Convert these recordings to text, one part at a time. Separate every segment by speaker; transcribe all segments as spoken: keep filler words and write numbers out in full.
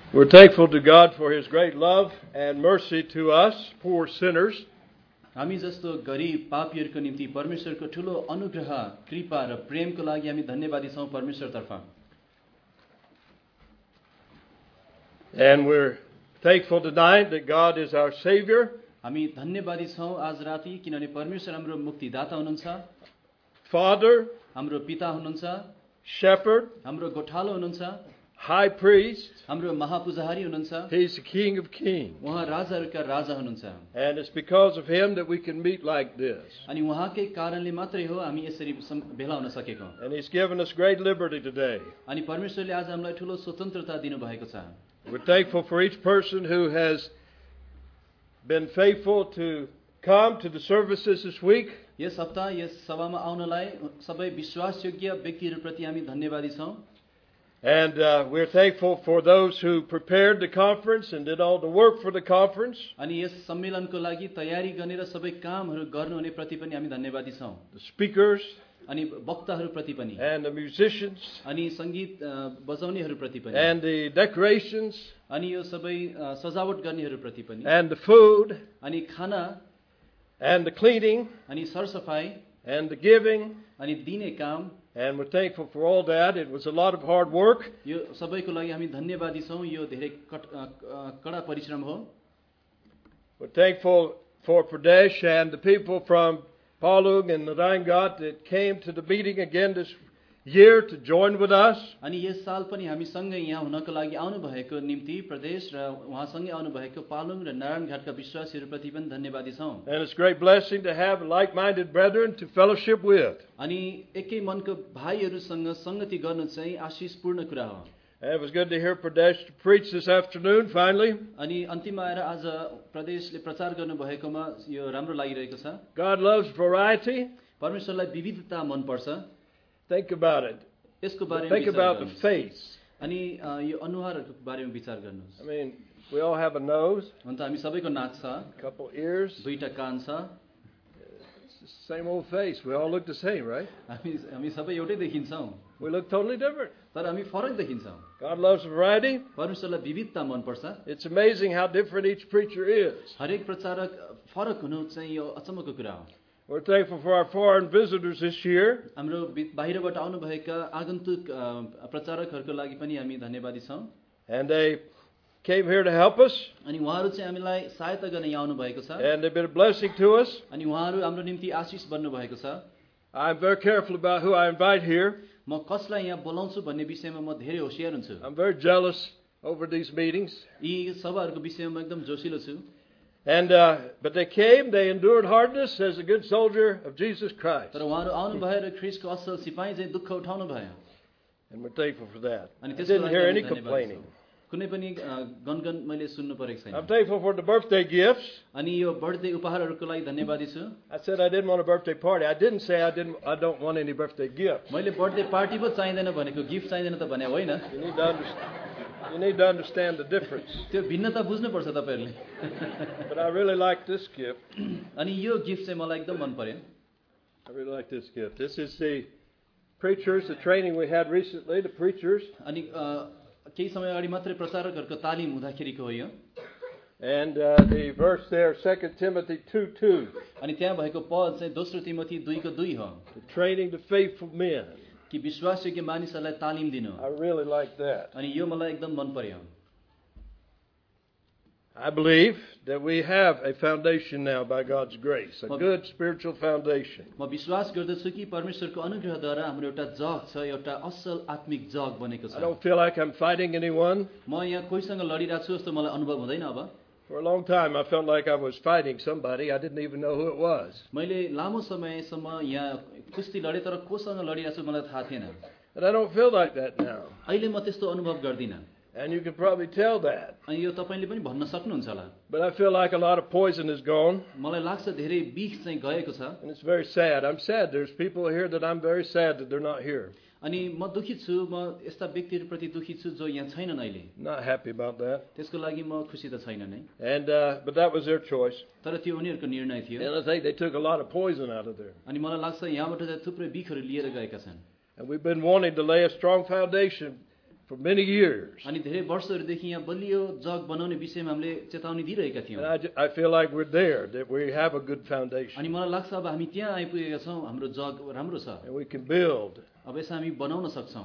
Speaker 1: We're thankful to God for His great love and mercy to us, poor sinners.
Speaker 2: हामी जस्तो गरीब पापीहरूको निम्ति परमेश्वरको ठूलो अनुग्रह, कृपा र प्रेमको लागि हामी धन्यवादी छौं परमेश्वरतर्फ.
Speaker 1: And we're thankful tonight that God is our Savior.
Speaker 2: हामी धन्यवादी छौं आज राति किनभने परमेश्वर हाम्रो मुक्तिदाता हुनुहुन्छ,
Speaker 1: Father,
Speaker 2: हाम्रो पिता हुनुहुन्छ,
Speaker 1: Shepherd,
Speaker 2: हाम्रो गोठालो हुनुहुन्छ,
Speaker 1: High Priest.
Speaker 2: हाम्रो महापुजारी हुनुहुन्छ.
Speaker 1: He's the King of Kings.
Speaker 2: उहाँ राजाहरूका राजा हुनुहुन्छ.
Speaker 1: And it's because of Him that we can meet like this.
Speaker 2: अनि उहाँकै कारणले मात्रै हो हामी यसरी भेला हुन सकेको.
Speaker 1: And He's given us great liberty today.
Speaker 2: अनि परमेश्वरले आज हामीलाई ठूलो स्वतन्त्रता दिनुभएको छ.
Speaker 1: We're thankful for each person who has been faithful to come to the services this week.
Speaker 2: यस हप्ता यस सभामा आउनलाई सबै विश्वासयोग्य व्यक्तिहरूप्रति हामी धन्यवादी छौं.
Speaker 1: And uh, we're thankful for those who prepared the conference and did all the work for the conference.
Speaker 2: अनि यस सम्मेलनको लागि तयारी गर्ने र सबै कामहरू गर्नुहुने प्रति पनि हामी धन्यवादी छौं.
Speaker 1: The speakers.
Speaker 2: अनि वक्ताहरूप्रति पनि.
Speaker 1: And the musicians.
Speaker 2: अनि संगीत बजाउनेहरूप्रति पनि.
Speaker 1: And the decorations.
Speaker 2: अनि यो सबै सजावट गर्नेहरूप्रति पनि.
Speaker 1: And the food.
Speaker 2: अनि खाना.
Speaker 1: And the cleaning.
Speaker 2: अनि सरसफाई.
Speaker 1: And the giving.
Speaker 2: अनि दिने काम.
Speaker 1: And we're thankful for all that. It was a lot of hard work.
Speaker 2: यो सबैको लागि हामी धन्यवादी छौं. यो धेरै कडा परिश्रम हो.
Speaker 1: We're thankful for Pradesh and the people from Palung and Narangat that came to the meeting again this year to join with us.
Speaker 2: अनि यस साल पनि हामी सँगै यहाँ हुनको लागि आउनु भएको निम्ति प्रदेश र उहाँसँगै आउनु भएको पालुङ र नारायणघाटका विश्वासीहरूप्रति पनि धन्यवादी छौं.
Speaker 1: And it's a great blessing to have like-minded brethren to fellowship with.
Speaker 2: अनि एकै मनको भाइहरूसँग संगति गर्नु चाहिँ आशीषपूर्ण कुरा हो.
Speaker 1: And it was good to hear Pradesh preach this afternoon finally.
Speaker 2: अनि अन्तिममा आएर आज प्रदेशले प्रचार गर्नु भएकोमा यो राम्रो लागिरहेको छ.
Speaker 1: God loves variety.
Speaker 2: परमेश्वरलाई विविधता मन पर्छ.
Speaker 1: Think about it.
Speaker 2: यसको बारेमा
Speaker 1: Think about the
Speaker 2: विचार गर्नुहोस्.
Speaker 1: face.
Speaker 2: अनि यो अनुहारहरूको बारेमा विचार गर्नुहोस्.
Speaker 1: I mean, we all have a nose.
Speaker 2: अन्त हामी सबैको नाक छ,
Speaker 1: a couple ears.
Speaker 2: दुईटा कान छ.
Speaker 1: It's the same old face. We all look the same, right?
Speaker 2: हामी हामी सबै एउटै देखिन्छौं.
Speaker 1: We look totally different.
Speaker 2: तर हामी फरक देखिन्छौं.
Speaker 1: God loves variety.
Speaker 2: परमेश्वरलाई विविधता मन पर्छ.
Speaker 1: It's amazing how different each preacher is.
Speaker 2: हरेक प्रचारक फरक हुनु चाहिँ यो अचम्मको कुरा हो.
Speaker 1: We're thankful for our foreign visitors this year.
Speaker 2: हाम्रो बाहिरबाट आउनु भएका आगन्तुक प्रचारकहरूको लागि पनि हामी धन्यवादी छौं.
Speaker 1: And they came here to help us.
Speaker 2: अनि उहाँहरू चाहिँ हामीलाई सहायता गर्न यहाँ आउनु भएको छ.
Speaker 1: And they've been a blessing to us.
Speaker 2: अनि उहाँहरू हाम्रो निम्ति आशीष बन्नु भएको छ.
Speaker 1: I'm very careful about who I invite here.
Speaker 2: म कसलाई यहाँ बोलाउँछु भन्ने विषयमा म धेरै होशियार हुन्छु.
Speaker 1: I'm very jealous over these meetings.
Speaker 2: यी सभाहरूको विषयमा म एकदम जोसिलो छु.
Speaker 1: And uh, but they came, they endured hardness as a good soldier of Jesus Christ.
Speaker 2: तर उहाँहरू आउनु भयो र ख्रीष्टको असल सिपाही चाहिँ दुःख उठाउनु भयो.
Speaker 1: And we're thankful for that.
Speaker 2: अनि
Speaker 1: I
Speaker 2: त्यसको
Speaker 1: didn't
Speaker 2: लागि
Speaker 1: hear
Speaker 2: हामी
Speaker 1: any
Speaker 2: धन्यवादी
Speaker 1: complaining.
Speaker 2: छौं. कुनै पनि गनगन मैले सुन्नु परेको छैन.
Speaker 1: I'm thankful for the birthday gifts.
Speaker 2: अनि यो बर्थडे उपहारहरूको लागि धन्यवादी छु.
Speaker 1: I said I didn't want a birthday party. I didn't say I didn't. I don't want any birthday gifts.
Speaker 2: मैले बर्थडे पार्टी पो चाहिँदैन भनेको, गिफ्ट चाहिँदैन त भने होइन.
Speaker 1: You need to understand. You need to understand the difference.
Speaker 2: त्यो भिन्नता बुझ्नुपर्छ तपाईहरुले.
Speaker 1: But I really like this gift.
Speaker 2: अनि यो गिफ्ट चाहिँ मलाई एकदम मन पर्यो.
Speaker 1: I really like this gift. This is the preachers, the training we had recently, the preachers.
Speaker 2: अनि केही समय अगाडि मात्रै प्रचारकहरुको तालिम हुँदाखेरिको हो यो.
Speaker 1: And uh, the verse there, Second Timothy two two.
Speaker 2: अनि त्यहाँ भएको पद चाहिँ दोस्रो तिमोथी दुई को दुई हो.
Speaker 1: The training the faithful men.
Speaker 2: कि विश्वासयोग्य मानिसहरूलाई तालिम दिनु.
Speaker 1: I really like that.
Speaker 2: अनि यो मलाई एकदम मन पर्यो.
Speaker 1: I believe that we have a foundation now by God's grace, a good spiritual foundation.
Speaker 2: म विश्वास गर्दछु कि परमेश्वरको अनुग्रहद्वारा हाम्रो एउटा जग छ, एउटा असल आत्मिक जग बनेको छ.
Speaker 1: I don't feel like I'm fighting anyone.
Speaker 2: म यहाँ कोहीसँग लडिरहेको छु जस्तो मलाई अनुभव हुँदैन अब.
Speaker 1: For a long time I felt like I was fighting somebody. I didn't even know who it was.
Speaker 2: मैले लामो समयसम्म यहाँ कुस्ती लडे तर कोसँग लडिरहेको छु मलाई थाहा थिएन.
Speaker 1: And I don't feel like that now.
Speaker 2: अहिले म त्यस्तो अनुभव गर्दिन.
Speaker 1: And you can probably tell that.
Speaker 2: अनि यो तपाईले पनि भन्न सक्नुहुन्छ होला.
Speaker 1: But I feel like a lot of poison is gone.
Speaker 2: मलाई लाग्छ धेरै विष चाहिँ गएको छ.
Speaker 1: And it's very sad. I'm sad. There's people here that I'm very sad that they're not here.
Speaker 2: अनि म दुखित छु, म यस्ता व्यक्तिहरुप्रति दुखित छु जो यहाँ छैनन् अहिले.
Speaker 1: Not happy about that.
Speaker 2: त्यसको लागि म खुसी त छैन नै.
Speaker 1: And uh, but that was their choice.
Speaker 2: तर त्यो उनीहरुको निर्णय थियो.
Speaker 1: And I think they took a lot of poison out of there.
Speaker 2: अनि मलाई लाग्छ यहाँबाट चाहिँ थुप्रै विषहरू लिएर गएका छन्.
Speaker 1: And we've been wanting to lay a strong foundation for many years.
Speaker 2: अनि धेरै वर्षहरूदेखि यहाँ बलियो जग बनाउने विषयमा हामीले चेतावनी दिइरहेका थियौँ.
Speaker 1: And I, ju- I feel like we're there, that we have a good foundation.
Speaker 2: अनि मलाई लाग्छ अब हामी त्यहाँ आइपुगेका छौँ, हाम्रो जग राम्रो छ,
Speaker 1: And we can build.
Speaker 2: अब यसमा हामी बनाउन सक्छौँ.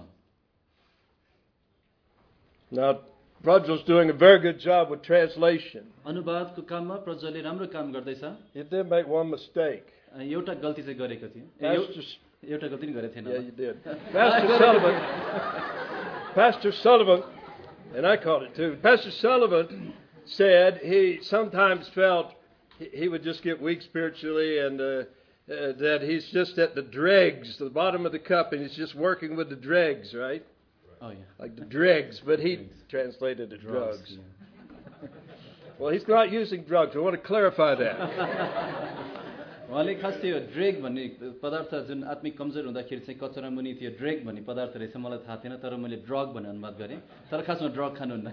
Speaker 1: Now, Prajjal's doing a very good job with translation.
Speaker 2: अनुवादको काममा प्रज्वलले राम्रो काम गर्दैछ.
Speaker 1: He did make one mistake.
Speaker 2: एउटा गल्ती चाहिँ गरेको थियो. ए,
Speaker 1: Pastor,
Speaker 2: एउ- एउटा गल्ती नि गरेको थिएन.
Speaker 1: yeah, you did. Pastor Sullivan, Pastor Sullivan, and I caught it too. Pastor Sullivan said he sometimes felt he, he would just get weak spiritually, and uh, uh, that he's just at the dregs, the bottom of the cup, and he's just working with the dregs, right?
Speaker 2: Oh, yeah.
Speaker 1: Like the dregs, but he translated it drugs.
Speaker 2: Drugs, yeah.
Speaker 1: Well, he's not using drugs. I want to clarify that.
Speaker 2: उहाँले खास त्यो drag भन्ने पदार्थ जुन आत्मिक कमजोर हुँदाखेरि चाहिँ कचरा मुनि त्यो ड्रेग भन्ने पदार्थ रहेछ मलाई थाहा थिएन, तर मैले ड्रग भन्ने अनुवाद गरेँ, तर खासमा ड्रग खानुहुन्न.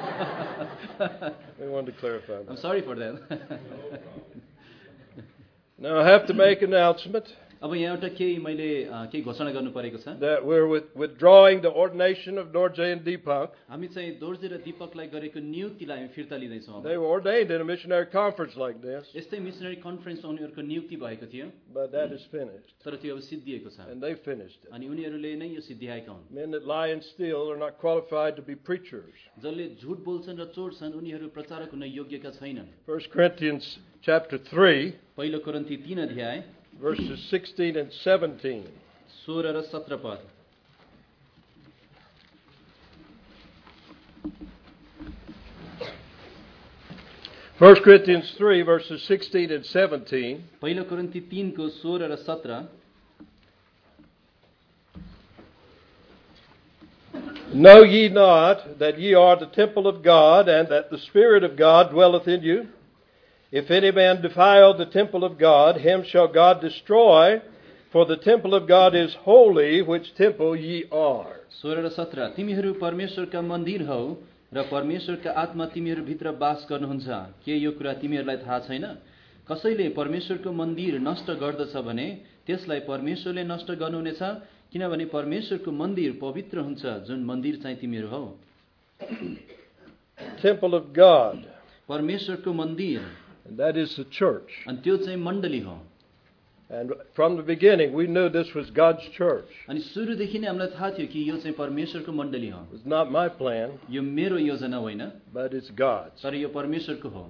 Speaker 1: We wanted to clarify that.
Speaker 2: I'm sorry for that.
Speaker 1: Now I have to make an announcement
Speaker 2: अब यहाँ एउटा केही मैले अ, केही घोषणा गर्नु परेको छ.
Speaker 1: that we're with, withdrawing the ordination of Dorje and Deepak.
Speaker 2: हामी चाहिँ दोर्जे र दीपकलाई गरेको नियुक्तिलाई हामी फिर्ता लिँदैछौँ. अब
Speaker 1: They were ordained in a missionary conference like this,
Speaker 2: यस्तै मिसनरी कन्फरेन्समा उनीहरूको नियुक्ति भएको थियो,
Speaker 1: but that is finished.
Speaker 2: तर त्यो अब सिद्धिएको छ
Speaker 1: And they finished it.
Speaker 2: अनि उनीहरूले नै यो सिद्धिआएका हुन्.
Speaker 1: Men that lie and steal are not qualified to be preachers.
Speaker 2: जसले झुट बोल्छन् र चोर्छन् उनीहरू प्रचारक हुन योग्यका छैनन्.
Speaker 1: First Corinthians chapter three,
Speaker 2: पहिलो कोरिन्थी तीन अध्याय
Speaker 1: verses sixteen and seventeen.
Speaker 2: सोह्र र सत्र पद.
Speaker 1: First Corinthians three, verses sixteen and seventeen.
Speaker 2: पहिलो कोरिन्थी तीन को सोह्र र सत्र.
Speaker 1: Know ye not that ye are the temple of God, and that the Spirit of God dwelleth in you? If any man defile the temple of God, him shall God destroy, for the temple of God is holy, which temple ye are.
Speaker 2: सोह्र र सत्र. तिमीहरू परमेश्वरका मन्दिर हौ र परमेश्वरका आत्मा तिमीहरू भित्र बास गर्नुहुन्छ. के यो कुरा तिमीहरूलाई थाहा छैन? कसैले परमेश्वरको मन्दिर नष्ट गर्दछ भने त्यसलाई परमेश्वरले नष्ट गर्नुहुनेछ, किनभने परमेश्वरको मन्दिर पवित्र हुन्छ, जुन मन्दिर चाहिँ तिमीहरू हौ.
Speaker 1: Temple of God,
Speaker 2: परमेश्वरको मन्दिर,
Speaker 1: and that is the church.
Speaker 2: अनि त्यो चाहिँ मण्डली हो.
Speaker 1: And from the beginning, we knew this was God's church.
Speaker 2: अनि सुरुदेखि नै हामीलाई थाहा थियो कि यो चाहिँ परमेश्वरको मण्डली हो.
Speaker 1: It was not my plan,
Speaker 2: यो मेरो योजना होइन,
Speaker 1: but it's God's.
Speaker 2: तर यो परमेश्वरको हो.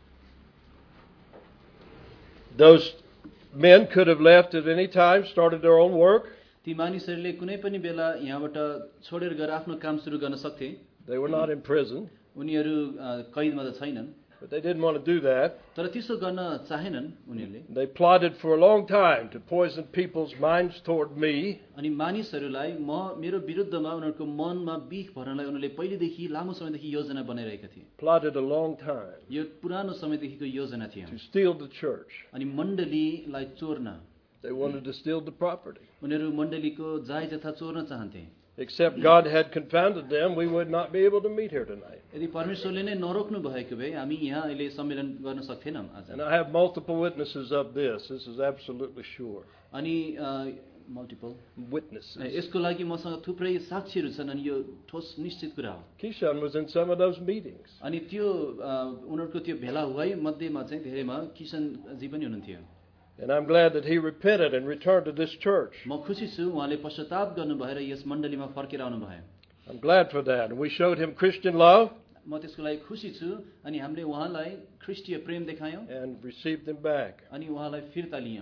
Speaker 1: Those men could have left at any time, started their own work.
Speaker 2: ती मानिसहरूले कुनै पनि बेला यहाँबाट छोडेर गएर आफ्नो काम सुरु गर्न सक्थे.
Speaker 1: They were not in prison,
Speaker 2: उनीहरू अ, कैदमा त छैनन्,
Speaker 1: but they didn't want to do that.
Speaker 2: तर त्यसो गर्न चाहेनन् उनीहरूले.
Speaker 1: They plotted for a long time to poison people's minds toward me.
Speaker 2: अनि मानिसहरूलाई म मेरो विरुद्धमा उनीहरूको मनमा बिख भर्नलाई उनीहरूले पहिलेदेखि लामो समयदेखि योजना बनाइरहेका थिए.
Speaker 1: Plotted a long time
Speaker 2: यो पुरानो समयदेखिको योजना थियो.
Speaker 1: to steal the church.
Speaker 2: अनि मण्डलीलाई चोर्न,
Speaker 1: They wanted to steal the property.
Speaker 2: उनीहरू मण्डलीको जायज यथा चोर्न चाहन्थे.
Speaker 1: Except God had confounded them, we would not be able to meet here tonight.
Speaker 2: यदि परमेश्वरले नै नरोक्नु भएको भए हामी यहाँ अहिले सम्मेलन गर्न सक्थेनौँ आज.
Speaker 1: And I have multiple witnesses of this. This is absolutely sure.
Speaker 2: अनि मल्टिपल
Speaker 1: Witnesses.
Speaker 2: यसको लागि मसँग थुप्रै साक्षीहरू छन् अनि यो ठोस निश्चित कुरा हो.
Speaker 1: Kishan was in some of those meetings.
Speaker 2: अनि त्यो अ, उनीहरूको त्यो भेला हुवाई मध्येमा चाहिँ धेरैमा किशनजी पनि हुनुहुन्थ्यो.
Speaker 1: And I'm glad that he repented and returned to this church.
Speaker 2: म खुसी छु उहाँले पश्चाताप गर्नुभयो र यस मण्डलीमा फर्केर आउनुभयो.
Speaker 1: I'm glad for that. And we showed him Christian love
Speaker 2: म त्यसको लागि खुसी छु. अनि हामीले उहाँलाई ख्रिस्टीय प्रेम देखायौँ
Speaker 1: and received him back.
Speaker 2: अनि उहाँलाई फिर्ता लियौँ.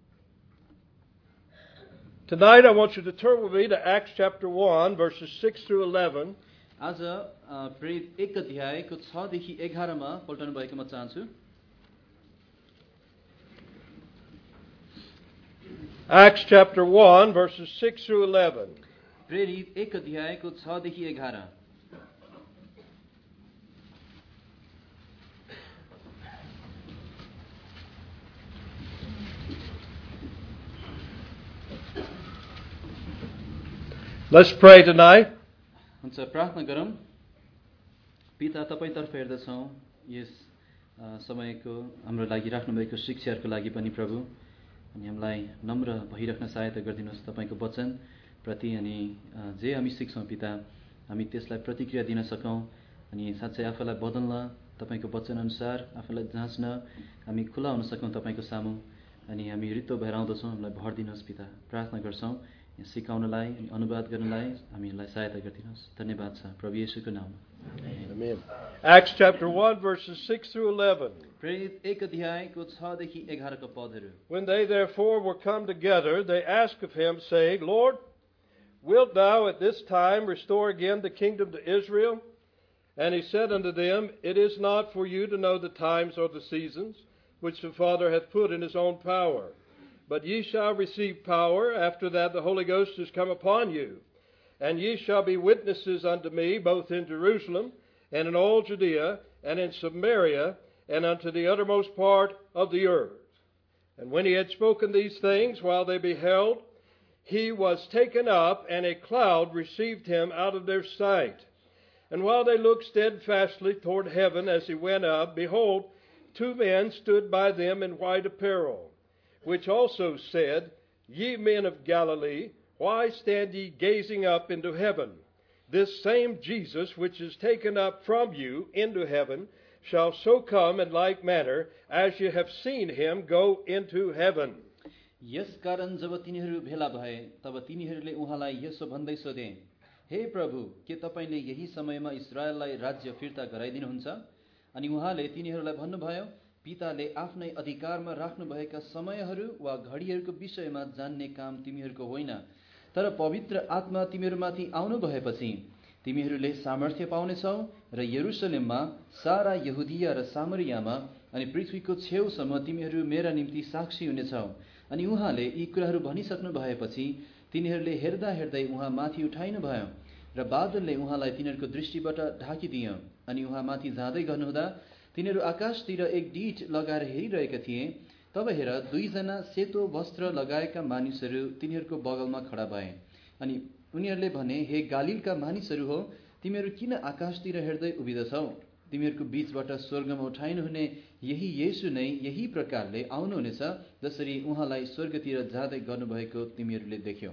Speaker 1: Tonight I want you to turn with me to Acts chapter one, verses six through eleven.
Speaker 2: आज अ, प्रेरित एक अध्यायको छ देखि एघारमा पल्टाउनु भएको म चाहन्छु.
Speaker 1: Acts chapter one, verses six through eleven.
Speaker 2: प्रेरित एक अध्यायको छ देखि एघार.
Speaker 1: Let's pray tonight.
Speaker 2: हुन्छ, प्रार्थना गरौँ. पिता, तपाईतर्फ हेर्दछौँ यस अ, समयको हाम्रो लागि राख्नुभएको शिक्षाहरूको लागि पनि प्रभु, अनि हामीलाई नम्र भइराख्न सहायता गरिदिनुहोस्. तपाईँको वचन प्रति अनि अ, जे हामी सिक्छौँ पिता, हामी त्यसलाई प्रतिक्रिया दिन सकौँ अनि साँच्चै आफूलाई बदल्न तपाईको वचनअनुसार आफूलाई जाँच्न हामी खुला हुन सकौँ तपाईको सामु अनि हामी रित्तो भएर आउँदछौँ हामीलाई भर दिनुहोस् पिता प्रार्थना गर्छौँ सिकाउनलाई अनि अनुवाद गर्नलाई हामीलाई सहायता गरिदिनुहोस् धन्यवाद छ प्रभु येशूको नाममा
Speaker 1: Amen. Acts chapter one verses six through eleven.
Speaker 2: प्रेरित एक अध्यायको छ देखि एघार को पदहरू
Speaker 1: When they therefore were come together, they asked of him, saying, Lord, wilt thou at this time restore again the kingdom to Israel? And he said unto them, It is not for you to know the times or the seasons, which the Father hath put in his own power. But ye shall receive power, after that the Holy Ghost is come upon you. And ye shall be witnesses unto me, both in Jerusalem, and in all Judea, and in Samaria, and unto the uttermost part of the earth. And when he had spoken these things, while they beheld, he was taken up, and a cloud received him out of their sight. And while they looked steadfastly toward heaven as he went up, behold, two men stood by them in white apparel, which also said, Ye men of Galilee, why stand ye gazing up into heaven? This same Jesus, which is taken up from you into heaven, shall so come in like manner as ye have seen him go into heaven.
Speaker 2: यस कारण जब तिनीहरू भेला भए तब तिनीहरूले उहाँलाई यसो भन्दै सोधे हे प्रभु के तपाईले यही समयमा इस्राएललाई राज्य फिर्ता गराइदिनुहुन्छ अनि उहाँले तिनीहरूलाई भन्नुभयो पिताले आफ्नै अधिकारमा राख्नुभएका समयहरू वा घडीहरूको विषयमा जान्ने काम तिमीहरूको होइन तर पवित्र आत्मा तिमीहरूमाथि आउनु भएपछि तिमीहरूले सामर्थ्य पाउनेछौ र यरुशलेममा सारा यहुदिया र सामरियामा अनि पृथ्वीको छेउसम्म तिमीहरू मेरा निम्ति साक्षी हुनेछौ अनि उहाँले यी कुराहरू भनिसक्नु भएपछि तिनीहरूले हेर्दा हेर्दै उहाँ माथि उठाइनु भयो र बादलले उहाँलाई तिनीहरूको दृष्टिबाट ढाकिदियो अनि उहाँ माथि जाँदै गर्नुहुँदा तिनीहरू आकाशतिर एक डीठ लगाएर हेरिरहेका थिए तब हेर दुईजना सेतो वस्त्र लगाएका मानिसहरू तिनीहरूको बगलमा खडा भए अनि उनीहरूले भने हे गालिलका मानिसहरू हो तिमीहरू किन आकाशतिर हेर्दै उभिँदछौ तिमीहरूको बीचबाट स्वर्गमा उठाइनु हुने यही येशू नै यही प्रकारले आउनुहुनेछ जसरी उहाँलाई स्वर्गतिर जाँदै गर्नुभएको तिमीहरूले देख्यौ.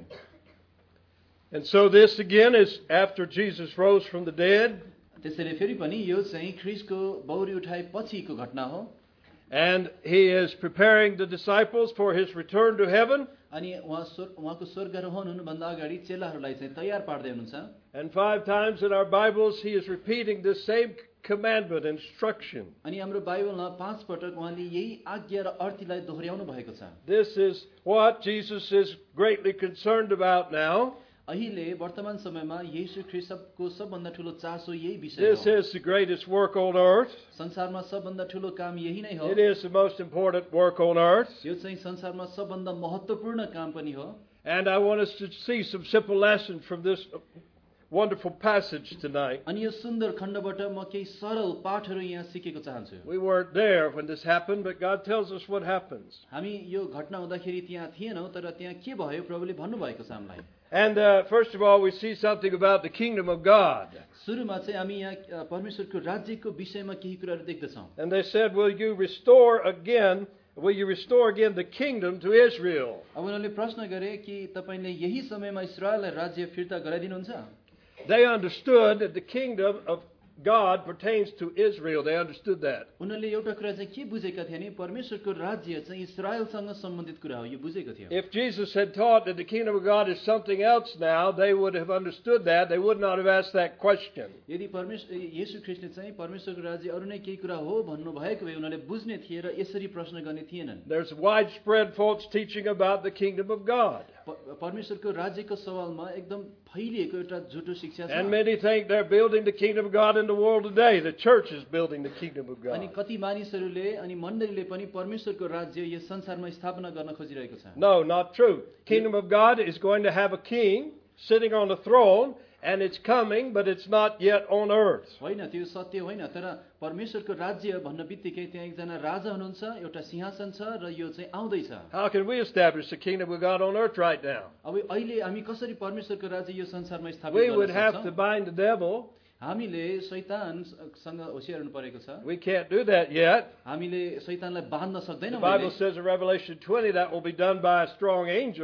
Speaker 1: And so this again is after Jesus rose from the dead.
Speaker 2: त्यसैले फेरि पनि यो चाहिँ ख्रीष्टको बौरी उठाए पछिको घटना हो.
Speaker 1: And he is preparing the disciples for his return to heaven.
Speaker 2: अनि उहाँ उहाँको स्वर्गारोहण हुनुभन्दा अगाडि चेलाहरूलाई चाहिँ तयार पार्दै हुनुहुन्छ.
Speaker 1: And five times in our Bibles he is repeating this same commandment, instruction.
Speaker 2: अनि हाम्रो बाइबलमा पाँच पटक उहाँले यही आज्ञा र अर्थीलाई दोहोर्याउनु भएको छ.
Speaker 1: This is what Jesus is greatly concerned about now.
Speaker 2: अहिले वर्तमान समयमा येशू ख्रीष्टको सबभन्दा ठूलो चासो यही विषय
Speaker 1: This
Speaker 2: हो.
Speaker 1: is the greatest work on earth.
Speaker 2: संसारमा सबभन्दा ठूलो काम यही नै हो.
Speaker 1: It is the most important work on earth.
Speaker 2: यो चाहिँ संसारमा सबभन्दा महत्त्वपूर्ण काम पनि हो.
Speaker 1: And I want us to see some simple lessons from this wonderful passage tonight.
Speaker 2: अनि यो सुन्दर खण्डबाट म केही सरल पाठहरू यहाँ सिकेको चाहन्छु.
Speaker 1: We weren't there when this happened, but God tells us what happens.
Speaker 2: हामी यो घटना हुँदाखेरि त्यहाँ थिएनौँ तर त्यहाँ के भयो प्रभुले भन्नुभएको छ हामीलाई.
Speaker 1: And uh, first of all, we see something about the kingdom of God.
Speaker 2: सुरुमा चाहिँ हामी यहाँ परमेश्वरको राज्यको विषयमा केही कुराहरू देख्दछौँ.
Speaker 1: And they said, will you restore again, will you restore again the kingdom to Israel?
Speaker 2: अब उनीहरूले प्रश्न गरे कि तपाईले यही समयमा इस्राएललाई राज्य फिर्ता गराइदिनुहुन्छ.
Speaker 1: They understood that the kingdom of God pertains to Israel. They understood that.
Speaker 2: उनीहरूले एउटा कुरा चाहिँ के बुझेका थिए नि परमेश्वरको राज्य चाहिँ इस्राएलसँग सम्बन्धित कुरा हो यो बुझेको थियो.
Speaker 1: If Jesus had taught that the kingdom of God is something else now, they would have understood that. They would not have asked that question.
Speaker 2: यदि परमेश्वर येशू ख्रीष्टले चाहिँ परमेश्वरको राज्य अरु नै केही कुरा हो भन्नु भएको भए उनीहरूले बुझ्ने थिए र यसरी प्रश्न गर्ने थिएनन्.
Speaker 1: There's widespread false teaching about the kingdom of God.
Speaker 2: परमेश्वरको राज्यको सवालमा एकदम फैलिएको एउटा झुटो शिक्षा छ.
Speaker 1: And many think they're building the kingdom of God in the world today. The church is building the kingdom of God.
Speaker 2: अनि कति मानिसहरूले अनि मण्डलीले पनि परमेश्वरको राज्य यस संसारमा स्थापना गर्न खोजिरहेको छ.
Speaker 1: No, not true. Kingdom of God is going to have a king sitting on a throne, and it's coming, but it's not yet on earth.
Speaker 2: होइन त्यो सत्य होइन तर परमेश्वरको राज्य भन्न बित्तिकै त्यहाँ एकजना राजा हुनुहुन्छ एउटा सिंहासन छ र यो चाहिँ आउँदैछ.
Speaker 1: How can we establish the kingdom of God on earth right now?
Speaker 2: अब अहिले हामी कसरी परमेश्वरको राज्य यो संसारमा स्थापित
Speaker 1: We
Speaker 2: गर्न
Speaker 1: would have to
Speaker 2: सक्छौं?
Speaker 1: bind the devil.
Speaker 2: हामीले शैतानसँग होशियार हुनु परेको छ.
Speaker 1: We can't do that yet.
Speaker 2: हामीले शैतानलाई बाँध्न
Speaker 1: The
Speaker 2: सक्दैनौँ.
Speaker 1: Bible says in Revelation twenty that will be done by a strong angel.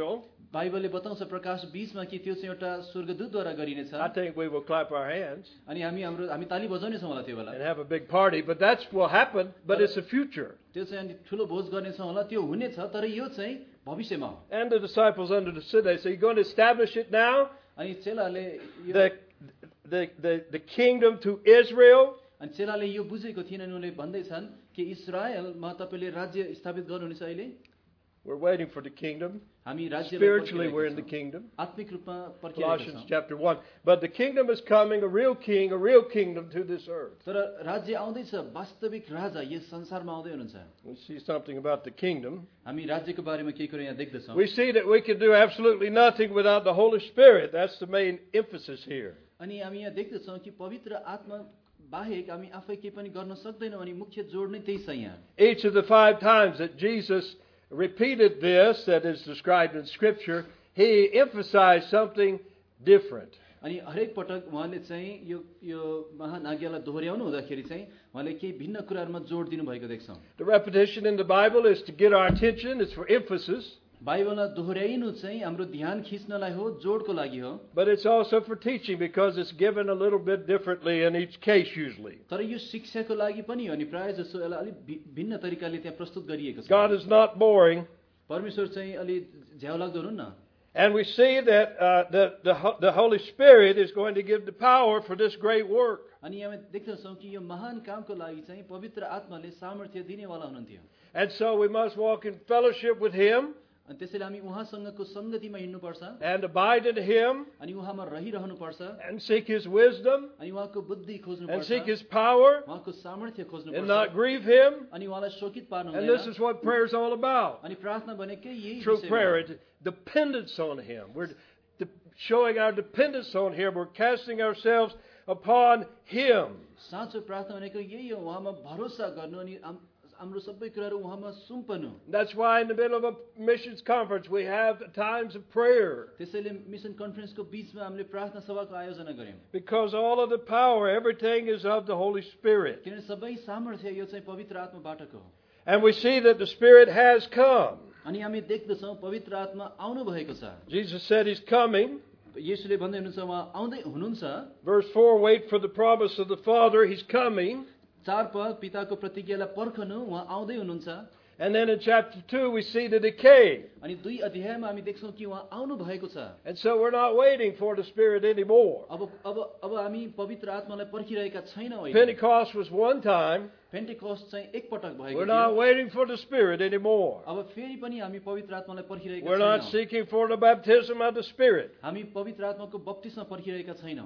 Speaker 2: बाइबलले बताउँछ प्रकाश बीसमा कि त्यो चाहिँ एउटा स्वर्गदूतद्वारा गरिनेछ
Speaker 1: I think we will clap our hands
Speaker 2: अनि हामी हाम्रो हामी ताली बजाउनेछौँ होला त्यो बेला
Speaker 1: and have a big party, but that's will happen, but it's the future.
Speaker 2: त्यो चाहिँ अनि ठुलो भोज गर्नेछौँ होला त्यो हुनेछ तर यो चाहिँ भविष्यमा हो
Speaker 1: And the disciples understood. They said, "You're going to establish it now,
Speaker 2: अनि चेलाले यो
Speaker 1: the the the, the kingdom to Israel."
Speaker 2: अनि चेलाले यो बुझेको थिएन अनि उनले भन्दैछन् कि इस्रायलमा तपाईँले राज्य स्थापित गर्नुहुनेछ अहिले
Speaker 1: We're waiting for the kingdom.
Speaker 2: हामी राज्यलाई
Speaker 1: Spiritually, we're in the
Speaker 2: पर्खिरहेका छौँ।
Speaker 1: kingdom.
Speaker 2: आत्मिक रूपमा पर्खिरहेका
Speaker 1: Colossians
Speaker 2: छौँ
Speaker 1: chapter one. But the kingdom is coming, a real king, a real kingdom to this earth.
Speaker 2: तर राज्य आउँदैछ वास्तविक राजा यस संसारमा आउँदै हुनुहुन्छ
Speaker 1: We see something about the kingdom.
Speaker 2: हामी राज्यको बारेमा केही कुरा यहाँ देख्दछौँ
Speaker 1: We see that we can do absolutely nothing without the Holy Spirit. That's the main emphasis here.
Speaker 2: अनि हामी यहाँ देख्दछौँ कि पवित्र आत्मा बाहेक हामी आफै केही पनि गर्न सक्दैनौँ अनि मुख्य जोड नै त्यही छ यहाँ
Speaker 1: Each of the five times that Jesus repeated this, that is described in Scripture, he emphasized something different.
Speaker 2: अनि हरेक पटक उहाँले चाहिँ यो यो महान आज्ञालाई दोहोऱ्याउनु हुँदाखेरि चाहिँ उहाँले केही भिन्न कुराहरूमा जोड दिनुभएको देख्छौँ
Speaker 1: The repetition in the Bible is to get our attention. It's for emphasis.
Speaker 2: बाइबलमा दोहोऱ्याइनु चाहिँ हाम्रो ध्यान खिच्नलाई हो जोडको लागि हो
Speaker 1: But it's also for teaching because it's given a little bit differently in each case usually.
Speaker 2: तर यो शिक्षाको लागि पनि हो अनि प्रायः जसो यसलाई अलिक भि- भिन्न तरिकाले त्यहाँ प्रस्तुत गरिएको छ
Speaker 1: God is not boring.
Speaker 2: परमेश्वर चाहिँ अलि झ्याउ लाग्दो हुनुहुन्न
Speaker 1: And we see that uh, the, the, Ho- the Holy Spirit is going to give the power for this great work.
Speaker 2: अनि यहाँ देख्दछौँ कि यो महान कामको लागि चाहिँ पवित्र आत्माले सामर्थ्य दिनेवाला हुनुहुन्थ्यो
Speaker 1: And so we must walk in fellowship with Him
Speaker 2: अनि त्यसैले हामी उहाँसँगको सङ्गतिमा हिँड्नुपर्छ
Speaker 1: and abide in Him
Speaker 2: अनि उहाँमा रहिरहनुपर्छ
Speaker 1: and seek His wisdom
Speaker 2: अनि उहाँको बुद्धि
Speaker 1: and
Speaker 2: खोज्नुपर्छ
Speaker 1: seek His power
Speaker 2: उहाँको सामर्थ्य
Speaker 1: and
Speaker 2: खोज्नुपर्छ
Speaker 1: not grieve Him.
Speaker 2: अनि उहाँलाई शोकित पार्नु
Speaker 1: And this
Speaker 2: हुँदैन
Speaker 1: is what prayer is all about.
Speaker 2: अनि प्रार्थना भनेकै यही
Speaker 1: True
Speaker 2: विषय
Speaker 1: prayer
Speaker 2: हो।
Speaker 1: is dependence on Him. We're de- showing our dependence on Him. We're casting ourselves upon Him.
Speaker 2: साँचो प्रार्थना भनेको यही हो उहाँमा भरोसा गर्नु अनि हाम- हाम्रो सबै कुराहरू उहाँमा सुम्पनु
Speaker 1: That's why in the middle of a missions conference we have times of prayer.
Speaker 2: त्यसैले मिसन कन्फरेन्सको बिचमा हामीले प्रार्थना सभाको आयोजना गर्यौँ
Speaker 1: Because all of the power, everything is of the Holy Spirit.
Speaker 2: किनभने सबै सामर्थ्य यो चाहिँ पवित्र आत्माबाटको हो
Speaker 1: And we see that the Spirit has come.
Speaker 2: अनि हामी देख्दछौँ पवित्र आत्मा आउनु भएको छ
Speaker 1: Jesus said He's coming.
Speaker 2: येशूले भन्दै हुनुहुन्छ उहाँ आउँदै हुनुहुन्छ
Speaker 1: Verse four, wait for the promise of the Father. He's coming.
Speaker 2: चार पद पिताको प्रतिज्ञालाई पर्खनु उहाँ आउँदै हुनुहुन्छ
Speaker 1: And then in chapter two we see that He came.
Speaker 2: अनि दुई अध्यायमा हामी देख्छौँ कि उहाँ आउनु भएको छ
Speaker 1: And so we're not waiting for the Spirit anymore.
Speaker 2: अब अब अब हामी पवित्र आत्मालाई पर्खिरहेका छैनौँ अहिले।
Speaker 1: Pentecost was one time.
Speaker 2: पेन्टेकोस्ट चाहिँ एक पटक भएको
Speaker 1: We're not
Speaker 2: थियो
Speaker 1: waiting for the Spirit anymore.
Speaker 2: अब फेरि पनि हामी पवित्र आत्मालाई पर्खिरहेका
Speaker 1: We're not
Speaker 2: छैनौँ
Speaker 1: seeking for the baptism of the Spirit.
Speaker 2: हामी पवित्र आत्माको बप्तिस्मा पर्खिरहेका छैनौँ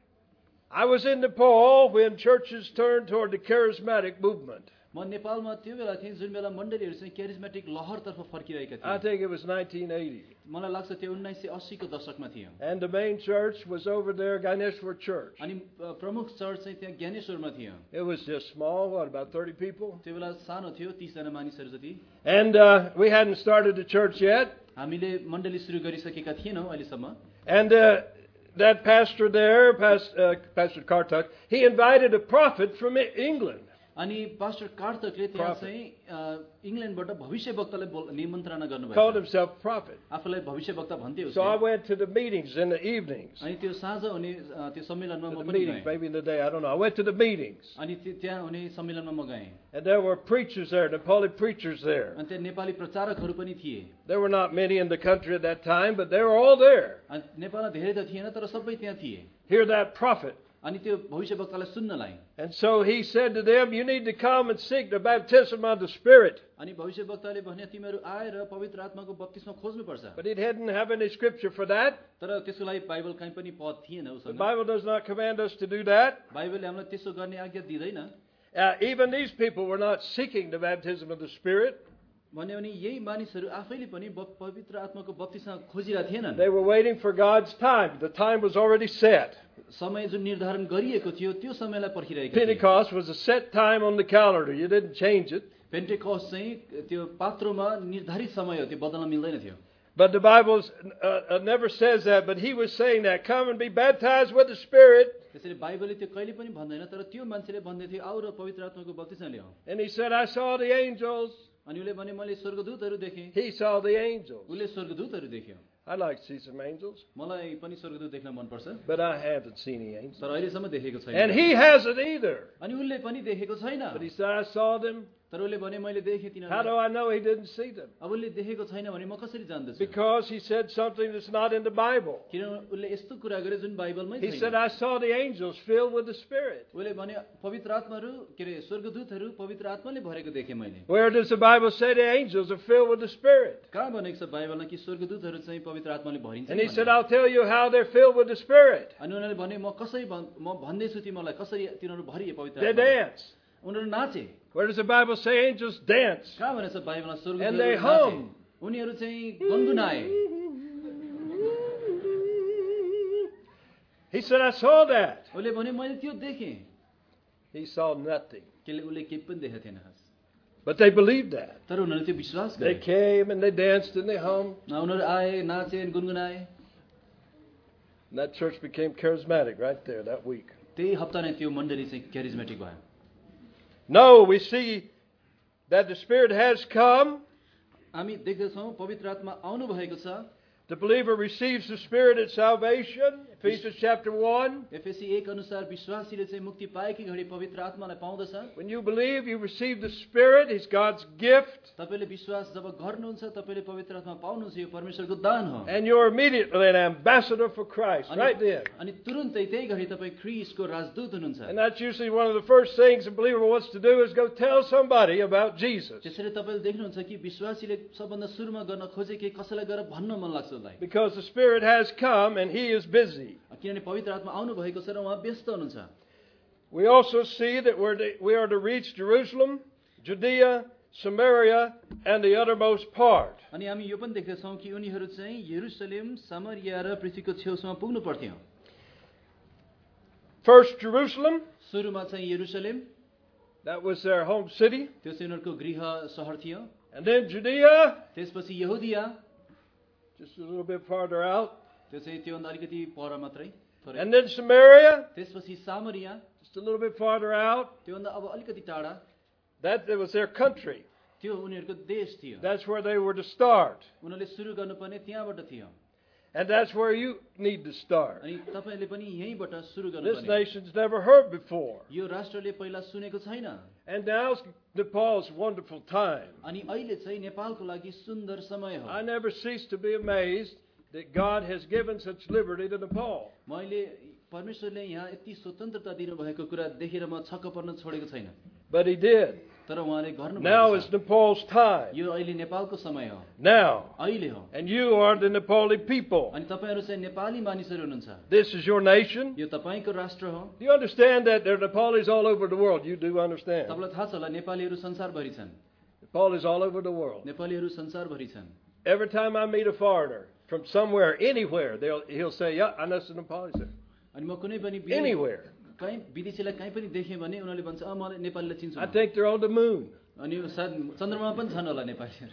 Speaker 1: I was in Nepal when churches turned toward the charismatic movement.
Speaker 2: म नेपालमा त्यो बेला थिएँ जुन बेला मण्डलीहरू चाहिँ क्यारिजमेटिक लहरतर्फ फर्किरहेका
Speaker 1: I
Speaker 2: थिए
Speaker 1: think it was nineteen eighty.
Speaker 2: मलाई लाग्छ त्यो उन्नाइस सय अस्सीको दशकमा थियो
Speaker 1: And the main church was over there, Ganeshwar Church.
Speaker 2: अनि अ, प्रमुख चर्च चाहिँ त्यहाँ ज्ञानेश्वरमा थियो
Speaker 1: It was just small, what, about thirty people?
Speaker 2: त्यो बेला सानो थियो तीसजना मानिसहरू जति
Speaker 1: And uh, we hadn't started the church yet.
Speaker 2: हामीले मण्डली सुरु गरिसकेका थिएनौँ अहिलेसम्म
Speaker 1: And uh, that pastor there, Pastor, uh, Pastor Kartuk, he invited a prophet from E- England.
Speaker 2: अनि पास्टर कार्तकले त्यहाँ
Speaker 1: Prophet.
Speaker 2: चाहिँ अ, इङ्ल्यान्डबाट भविष्यवक्तालाई बोल- निमन्त्रणा
Speaker 1: Called
Speaker 2: गर्नुभयो
Speaker 1: himself prophet.
Speaker 2: आफूलाई भविष्यवक्ता भन्थे
Speaker 1: So I
Speaker 2: उसले
Speaker 1: went to the meetings in the evenings.
Speaker 2: अनि त्यो साँझ हुने अ, त्यो सम्मेलनमा
Speaker 1: To
Speaker 2: म
Speaker 1: the
Speaker 2: पनि
Speaker 1: meetings,
Speaker 2: गएँ
Speaker 1: maybe in the day, I don't know. I went to the meetings.
Speaker 2: अनि त्यो- त्यहाँ हुने सम्मेलनमा म गएँ
Speaker 1: And there were preachers there, Nepali preachers there.
Speaker 2: अनि त्यहाँ नेपाली प्रचारकहरू पनि थिए
Speaker 1: There were not many in the country at that time, but they were all there.
Speaker 2: अनि नेपालमा धेरै त थिएन तर सबै त्यहाँ थिए
Speaker 1: Hear that prophet.
Speaker 2: अनि त्यो भविष्यवक्तालाई सुन्नलाई
Speaker 1: And so he said to them, you need to come and seek the baptism of the Spirit.
Speaker 2: अनि भविष्यवक्ताले भने तिमीहरू आएर पवित्र आत्माको बत्तिस्मा खोज्नुपर्छ
Speaker 1: But he didn't have any scripture for that.
Speaker 2: तर त्यसको लागि बाइबल कहीँ पनि पद थिएन
Speaker 1: The
Speaker 2: उसँग
Speaker 1: Bible does not command us to do that.
Speaker 2: बाइबलले हामीलाई त्यसो गर्ने आज्ञा दिँदैन
Speaker 1: Uh, even these people were not seeking the baptism of the Spirit.
Speaker 2: भन्यो भने यही मानिसहरू आफैले पनि ब- पवित्र आत्माको बत्तिस्मा खोजिरहेका थिएनन्
Speaker 1: They were waiting for God's time. The time was already set.
Speaker 2: समय जुन निर्धारण गरिएको थियो त्यो समयलाई पर्खिरहेको थियो
Speaker 1: Pentecost was a set time on the calendar. You didn't change it.
Speaker 2: पेन्टेकोस्ट चाहिँ त्यो पात्रोमा निर्धारित समय हो त्यो बदल्न मिल्दैन थियो
Speaker 1: But the Bible uh, uh, never says that. But he was saying that. Come and be baptized with the Spirit.
Speaker 2: त्यसैले बाइबलले त्यो कहिले पनि भन्दैन तर त्यो मान्छेले भन्दै थियो आऊ र पवित्र आत्माको बत्तिस्मा ल्याऊ
Speaker 1: And he said, I saw the angels.
Speaker 2: अनि उसले भने मैले स्वर्गदूतहरू देखेँ
Speaker 1: He saw the angels.
Speaker 2: उसले स्वर्गदूतहरू देख्यो
Speaker 1: I'd like to see some angels,
Speaker 2: मलाई पनि स्वर्गदूत देख्न मनपर्छ,
Speaker 1: but I haven't seen any angels.
Speaker 2: तर अहिलेसम्म देखेको छैन।
Speaker 1: And he hasn't either.
Speaker 2: अनि उनले पनि देखेको छैन।
Speaker 1: But he said, I saw them.
Speaker 2: तर उसले भने मैले देखेँ
Speaker 1: How do
Speaker 2: तिनीहरूलाई।
Speaker 1: I know he didn't see them?
Speaker 2: अब उसले देखेको छैन भने म कसरी जान्दछु?
Speaker 1: Because he said something that's not in the Bible.
Speaker 2: किन उसले यस्तो कुरा गरे जुन बाइबलमै
Speaker 1: He
Speaker 2: छैन।
Speaker 1: said, I saw the angels filled with the Spirit.
Speaker 2: उसले भने पवित्र आत्माहरू के अरे स्वर्गदूतहरू पवित्र आत्माले भरेको देखेँ मैले।
Speaker 1: Where does the Bible say the angels are filled with the Spirit?
Speaker 2: कहाँ भनेको छ बाइबलमा कि स्वर्गदूतहरू चाहिँ पवित्र आत्माले भरिन्छ?
Speaker 1: And he said, I'll tell you how they're filled with the Spirit.
Speaker 2: अनि उनीहरूले भने म कसरी भन्- म भन्दैछु तिमीलाई कसरी तिनीहरू भरिए पवित्र
Speaker 1: They
Speaker 2: आत्माले।
Speaker 1: dance.
Speaker 2: उनीहरू नाचे।
Speaker 1: Where does the Bible say angels dance?
Speaker 2: कहाँ भनेको छ बाइबलमा
Speaker 1: And they
Speaker 2: स्वर्गदूतहरू नाचे?
Speaker 1: hum.
Speaker 2: उनीहरू चाहिँ गुनगुनाए।
Speaker 1: He said, I saw that.
Speaker 2: उसले भने मैले त्यो देखेँ।
Speaker 1: He saw nothing.
Speaker 2: केले उसले केही पनि देखेको थिएन खास।
Speaker 1: But they believed that.
Speaker 2: तर उनीहरूले त्यो विश्वास
Speaker 1: They
Speaker 2: गरे।
Speaker 1: came and they danced and they hummed.
Speaker 2: उनीहरू आए नाचे अनि गुनगुनाए।
Speaker 1: And that church became charismatic right there that week.
Speaker 2: त्यही हप्ता नै त्यो मण्डली चाहिँ क्यारिजमेटिक भयो।
Speaker 1: No, we see that the Spirit has come.
Speaker 2: हामी देख्दछौँ पवित्र आत्मा आउनु भएको छ।
Speaker 1: The believer receives the Spirit at salvation. Ephesians chapter one.
Speaker 2: एफएसी एक अनुसार विश्वासीले चाहिँ मुक्ति पाएकी घडी पवित्र आत्मालाई पाउँदछ।
Speaker 1: When you believe, you receive the Spirit. He's God's gift.
Speaker 2: तपाईले विश्वास जब गर्नुहुन्छ तपाईले पवित्र आत्मा पाउनुहुन्छ यो परमेश्वरको दान हो।
Speaker 1: And you're immediately an ambassador for Christ.
Speaker 2: अनि
Speaker 1: Right then.
Speaker 2: अनि तुरुन्तै त्यही घडी तपाईँ ख्रीष्टको राजदूत हुनुहुन्छ।
Speaker 1: And that's usually one of the first things a believer wants to do is go tell somebody about Jesus.
Speaker 2: त्यसैले तपाईले देख्नुहुन्छ कि विश्वासीले सबभन्दा सुरुमा गर्न खोजे कि कसैलाई गएर भन्न मन लाग्छ उसलाई।
Speaker 1: Because the Spirit has come and He is busy.
Speaker 2: किनभने पवित्र आत्मा आउनु भएको छ र उहाँ व्यस्त हुनुहुन्छ।
Speaker 1: We also see that we're to, we are to reach Jerusalem, Judea, Samaria, and the uttermost part.
Speaker 2: अनि हामी यो पनि देख्दछौँ कि उनीहरू चाहिँ यरुशलेम, सामरिया र पृथ्वीको छेउसम्म पुग्नु पर्थ्यो।
Speaker 1: First Jerusalem,
Speaker 2: सुरुमा चाहिँ यरुशलेम,
Speaker 1: that was their home city.
Speaker 2: त्यो चाहिँ उनीहरूको गृह सहर थियो।
Speaker 1: And then Judea,
Speaker 2: त्यसपछि यहुदिया,
Speaker 1: just a little bit farther out.
Speaker 2: त्यो चाहिँ त्योभन्दा अलिकति पर मात्रै थोरै।
Speaker 1: And then Samaria,
Speaker 2: त्यसपछि सामरिया,
Speaker 1: just a little bit farther out.
Speaker 2: त्योभन्दा अब अलिकति टाढा,
Speaker 1: That, that was their country.
Speaker 2: त्यो उनीहरूको देश थियो।
Speaker 1: That's where they were to start.
Speaker 2: उनीहरूले सुरु गर्नुपर्ने त्यहाँबाट थियो।
Speaker 1: And that's where you need to start.
Speaker 2: अनि तपाईले पनि यहीँबाट सुरु
Speaker 1: This
Speaker 2: गर्नुपर्ने।
Speaker 1: nation's never heard before.
Speaker 2: यो राष्ट्रले पहिला सुनेको छैन।
Speaker 1: And now's Nepal's wonderful time.
Speaker 2: अनि अहिले चाहिँ नेपालको लागि सुन्दर समय हो।
Speaker 1: I never cease to be amazed that God has given such liberty to Nepal.
Speaker 2: मैले परमेश्वरले यहाँ यति स्वतन्त्रता दिनुभएको कुरा देखेर म छक्क पर्न छोडेको छैन।
Speaker 1: But He did.
Speaker 2: तर उहाँले गर्नु
Speaker 1: Now
Speaker 2: भएको
Speaker 1: is
Speaker 2: छ।
Speaker 1: Nepal's time.
Speaker 2: यो अहिले नेपालको समय हो।
Speaker 1: Now.
Speaker 2: अहिले हो।
Speaker 1: And you are the Nepali people.
Speaker 2: अनि तपाईहरु चाहिँ नेपाली मानिसहरु हुनुहुन्छ।
Speaker 1: This is your nation.
Speaker 2: यो तपाईको राष्ट्र हो।
Speaker 1: Do you understand that there are Nepalis all over the world? You do understand.
Speaker 2: तपाईलाई थाहा छ होला नेपालीहरु संसारभरि छन्।
Speaker 1: Nepalis all over the world.
Speaker 2: नेपालीहरु संसारभरि छन्।
Speaker 1: Every time I meet a foreigner from somewhere, anywhere, they'll he'll say, "Yeah, I know some Nepalis there."
Speaker 2: अनि म कुनै पनि विदेश-
Speaker 1: Anywhere.
Speaker 2: कहीँ विदेशीलाई कहीँ पनि देखेँ भने उनीहरूले भन्छ अ मलाई नेपालीलाई चिन्छु।
Speaker 1: I think they're on the moon.
Speaker 2: अनि सायद चन्द्रमा पनि छन् होला नेपालीहरु।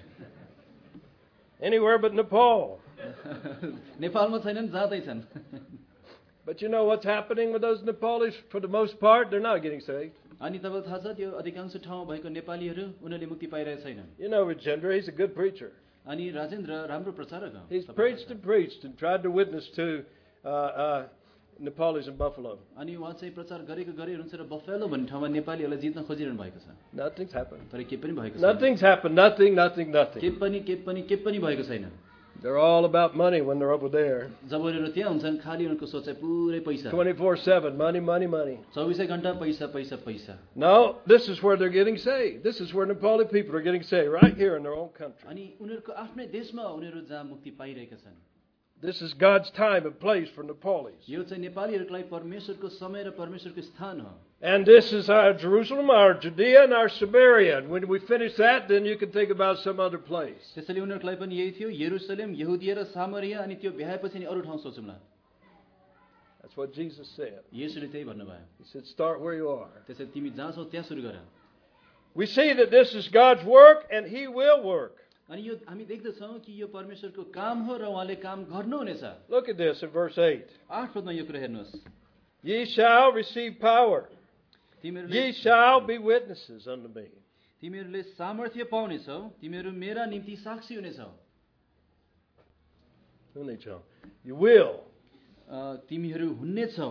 Speaker 1: Anywhere but Nepal.
Speaker 2: नेपालमा छैनन् जाँदै छन्।
Speaker 1: But you know what's happening with those Nepalis? For the most part, they're not getting saved.
Speaker 2: अनि तपाईलाई थाहा छ त्यो अधिकांश ठाउँमा भएको नेपालीहरु उनीहरूले मुक्ति पाइरहेका छैनन्।
Speaker 1: You know Rajendra, he's a good preacher.
Speaker 2: अनि राजेन्द्र राम्रो प्रचारक हो।
Speaker 1: He's preached and preached and tried to witness to uh, uh, Nepalis in Buffalo.
Speaker 2: अनि उहाँ चाहिँ प्रचार गरेको गरे हुनुहुन्छ र बफेलो भन्ने ठाउँमा नेपालीहरूलाई जित्न खोजिरहनु भएको छ।
Speaker 1: Nothing's happened.
Speaker 2: तर के पनि भएको छैन।
Speaker 1: Nothing's happened. Nothing, nothing,
Speaker 2: के
Speaker 1: nothing.
Speaker 2: पनि के पनि के पनि भएको छैन।
Speaker 1: They're all about money when they're over there.
Speaker 2: जब उनीहरू त्यहाँ हुन्छन् खाली उनीहरूको सोचाइ पुरै पैसा।
Speaker 1: twenty-four seven, money, money, money.
Speaker 2: चौबिसै घण्टा पैसा पैसा पैसा।
Speaker 1: No, this is where they're getting saved. This is where Nepali people are getting saved, right here in their own country.
Speaker 2: अनि उनीहरूको आफ्नै देशमा उनीहरू जहाँ मुक्ति पाइरहेका छन्।
Speaker 1: This is God's time and place for Nepalis.
Speaker 2: यो चाहिँ नेपालीहरूको लागि परमेश्वरको समय र परमेश्वरको स्थान हो।
Speaker 1: And this is our Jerusalem, our Judea, and our Samaria. And when we finish that, then you can think about some other place.
Speaker 2: त्यसैले उनीहरूको लागि पनि यही थियो यरुशलेम, यहुदिया र सामरिया अनि त्यो भ्याएपछि नि अरू ठाउँ सोचौँला।
Speaker 1: That's what Jesus said.
Speaker 2: येशूले त्यही भन्नुभयो।
Speaker 1: He said, start where you are.
Speaker 2: त्यसैले तिमी जहाँ छौ त्यहाँ सुरु गर।
Speaker 1: We see that this is God's work, and He will work.
Speaker 2: अनि यो हामी देख्दछौँ कि यो परमेश्वरको काम हो र उहाँले काम गर्नुहुनेछ।
Speaker 1: Look at this in verse eight.
Speaker 2: आठ पदमा यो कुरा हेर्नुहोस्।
Speaker 1: Ye shall receive power.
Speaker 2: तिमीहरूले
Speaker 1: Ye shall be witnesses unto me.
Speaker 2: तिमीहरूले सामर्थ्य पाउनेछौ, तिमीहरू मेरा निम्ति साक्षी हुनेछौ।
Speaker 1: हुनेछौ. You will.
Speaker 2: अ, तिमीहरू हुन्नेछौ.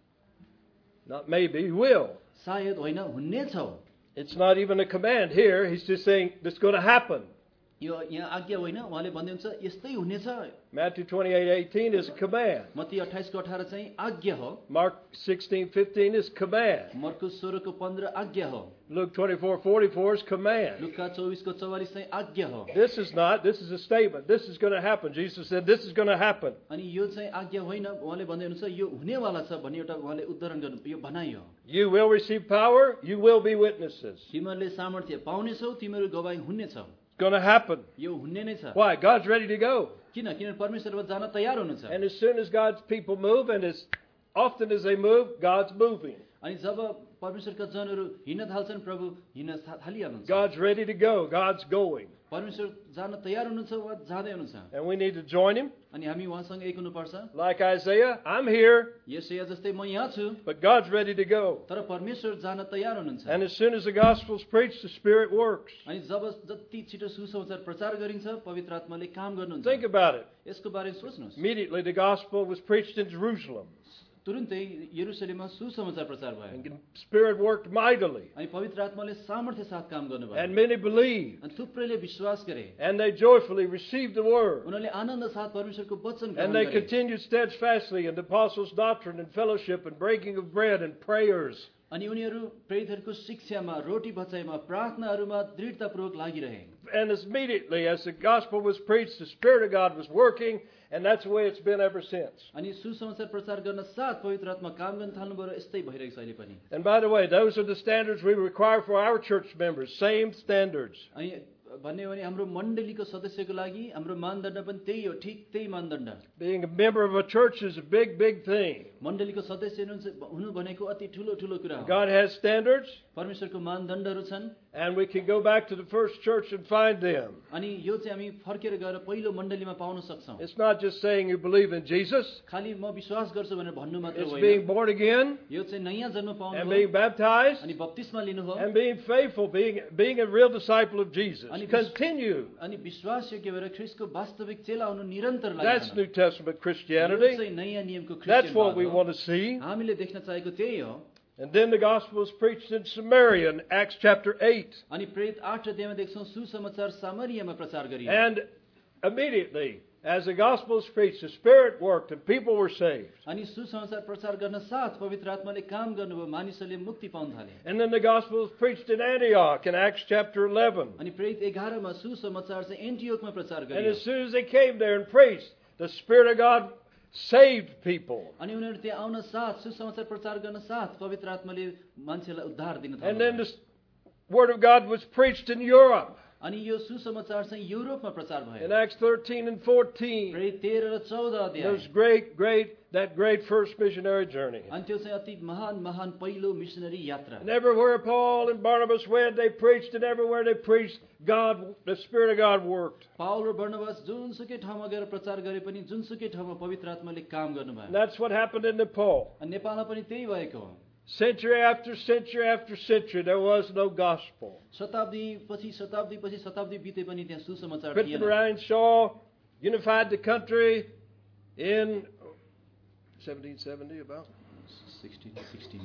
Speaker 1: Not maybe, you will.
Speaker 2: सायद होइन, हुन्नेछौ.
Speaker 1: It's not even a command here. He's just saying it's going to happen.
Speaker 2: यो यहाँ आज्ञा होइन, उहाँले भन्दै हुन्छ यस्तै हुनेछ.
Speaker 1: Matthew twenty-eight eighteen is a command.
Speaker 2: मत्ती अट्ठाइस को अठारह चाहिँ आज्ञा हो.
Speaker 1: Mark sixteen fifteen is command.
Speaker 2: मर्कुस सोह्र को पन्ध्र आज्ञा हो.
Speaker 1: Luke twenty-four forty-four is command.
Speaker 2: लुका चौबिस को चौवालीस चाहिँ आज्ञा हो.
Speaker 1: This is not, this is a statement. This is going to happen. Jesus said this is going to happen.
Speaker 2: अनि यो चाहिँ आज्ञा होइन, उहाँले भन्दै हुनुहुन्छ यो हुनेवाला छ भन्ने एउटा उहाँले उदाहरण गर्नु, यो भनाइ हो.
Speaker 1: You will receive power. You will be witnesses.
Speaker 2: तिमीहरूले सामर्थ्य पाउनेछौ, तिमीहरू गवाही हुनेछौ.
Speaker 1: It's going to happen.
Speaker 2: यो हुन्ने नै छ.
Speaker 1: Why? God's ready to go.
Speaker 2: किन? किनभने परमेश्वरमा जान तयार हुनुहुन्छ.
Speaker 1: And as soon as God's people move, and as often as they move, God's moving.
Speaker 2: अनि जब परमेश्वरका जनहरू हिँड्न थाल्छन्, प्रभु हिँड्न थालिहाल्नुहुन्छ.
Speaker 1: God's ready to go. God's going.
Speaker 2: परमेश्वर जान तयार हुनुहुन्छ, वा जाँदै हुनुहुन्छ.
Speaker 1: And we need to join Him.
Speaker 2: अनि हामी उहाँसँग एक हुनुपर्छ.
Speaker 1: Like Isaiah, I'm here,
Speaker 2: यसैया जस्तै म यहाँ छु,
Speaker 1: but God's ready to go.
Speaker 2: तर परमेश्वर जान तयार हुनुहुन्छ.
Speaker 1: And as soon as the gospel's preached, the Spirit works.
Speaker 2: अनि जब जति छिटो सुसमाचार प्रचार गरिन्छ, पवित्र आत्माले काम गर्नुहुन्छ.
Speaker 1: Think about it.
Speaker 2: यसको बारेमा सोच्नुहोस्.
Speaker 1: Immediately the gospel was preached in Jerusalem.
Speaker 2: तुरुन्तै यरुशलेममा सुसमाचार प्रचार भयो.
Speaker 1: And the Spirit worked mightily.
Speaker 2: अनि पवित्र आत्माले सामर्थ्य साथ काम गर्नुभयो.
Speaker 1: And many believed.
Speaker 2: अनि थुप्रैले विश्वास गरे.
Speaker 1: And they joyfully received the word.
Speaker 2: उनीहरूले आनन्द साथ परमेश्वरको वचन
Speaker 1: And
Speaker 2: ग्रहण
Speaker 1: they
Speaker 2: गरे.
Speaker 1: continued steadfastly in the apostles' doctrine and fellowship and breaking of bread and prayers.
Speaker 2: अनि उनीहरू प्रेरितहरूको शिक्षामा, रोटी बचाइमा, प्रार्थनाहरूमा दृढतापूर्वक लागिरहे.
Speaker 1: And as immediately as the gospel was preached, the Spirit of God was working, and that's the way it's been ever since.
Speaker 2: अनि सुसमाचार प्रचार गर्न साथ पवित्र आत्मा काम गर्न थाल्नुभयो र यस्तै भइरहेको छ अहिले पनि.
Speaker 1: And by the way, those are the standards we require for our church members. Same standards.
Speaker 2: अनि भन्ने हो भने हाम्रो मण्डलीको सदस्यको लागि हाम्रो मानदण्ड पनि त्यही हो, ठिक त्यही मानदण्ड.
Speaker 1: Being a member of a church is a big, big thing.
Speaker 2: मण्डलीको सदस्य हुनु हुनु भनेको अति ठुलो ठुलो कुरा हो.
Speaker 1: God has standards,
Speaker 2: परमेश्वरको मानदण्डहरू छन्.
Speaker 1: and we can go back to the first church and find them.
Speaker 2: अनि यो चाहिँ हामी फर्केर गएर पहिलो मण्डलीमा पाउन सक्छौँ.
Speaker 1: It's not just saying you believe in Jesus.
Speaker 2: खालि म विश्वास गर्छु भनेर भन्नु मात्र
Speaker 1: It's
Speaker 2: होइन.
Speaker 1: being born again,
Speaker 2: यो चाहिँ नयाँ जन्म पाउनु
Speaker 1: and
Speaker 2: हो,
Speaker 1: being baptized,
Speaker 2: अनि बप्तिस्मा लिनु हो,
Speaker 1: and being faithful, being being a real disciple of Jesus.
Speaker 2: And it-
Speaker 1: Continue.
Speaker 2: अनि विश्वास योग्य भएर ख्रिस्टको वास्तविक चेला हुनु निरन्तर
Speaker 1: That's
Speaker 2: लाग्छ.
Speaker 1: New Testament
Speaker 2: यो
Speaker 1: Christianity.
Speaker 2: चाहिँ नयाँ नियमको
Speaker 1: That's
Speaker 2: क्रिस्चियन
Speaker 1: what we
Speaker 2: हो.
Speaker 1: want to see.
Speaker 2: हामीले देख्न चाहेको त्यही हो.
Speaker 1: And then the gospel was preached in Samaria in Acts chapter eight.
Speaker 2: अनि प्रेरित आठ अध्यायमा देख्छौँ सुसमाचार सामरियामा प्रचार गरियो.
Speaker 1: And immediately, as the gospel was preached, the Spirit worked and people were saved.
Speaker 2: अनि सुसमाचार प्रचार गर्न साथ पवित्र आत्माले काम गर्नुभयो, मानिसहरूले मुक्ति पाउन थाले.
Speaker 1: And then the gospel was preached in Antioch in Acts chapter eleven.
Speaker 2: अनि प्रेरित एघारमा सुसमाचार चाहिँ एन्टियोकमा प्रचार
Speaker 1: And
Speaker 2: गरियो.
Speaker 1: as soon as they came there and preached, the Spirit of God saved people.
Speaker 2: अनि उनीहरू त्यहाँ आउन साथ सुसमाचार प्रचार गर्न साथ पवित्र आत्माले मान्छेलाई उद्धार दिन
Speaker 1: And then
Speaker 2: थाल्यो.
Speaker 1: the Word of God was preached in Europe
Speaker 2: अनि यो सुसमाचार चाहिँ युरोपमा प्रचार भयो.
Speaker 1: in Acts thirteen and fourteen.
Speaker 2: प्रेरित तेह्र र चौध अध्याय.
Speaker 1: Those great, great, that great first missionary journey.
Speaker 2: अनि त्यो चाहिँ अति महान महान पहिलो मिसनरी यात्रा.
Speaker 1: And everywhere Paul and Barnabas went, they preached, and everywhere they preached, God, the Spirit of God worked.
Speaker 2: Paul र बर्नबास जुनसुकै ठाउँमा गएर प्रचार गरे पनि जुनसुकै ठाउँमा पवित्र आत्माले काम गर्नुभयो.
Speaker 1: And that's what happened in Nepal.
Speaker 2: अनि नेपालमा पनि त्यही भएको हो.
Speaker 1: Century after century after century, there was no gospel.
Speaker 2: शताब्दी पछि शताब्दी पछि शताब्दी बिते पनि त्यहाँ सुसमाचार
Speaker 1: Britain
Speaker 2: थिएन.
Speaker 1: Ryan Shaw unified the country in seventeen seventy, about
Speaker 2: sixteen, sixteen,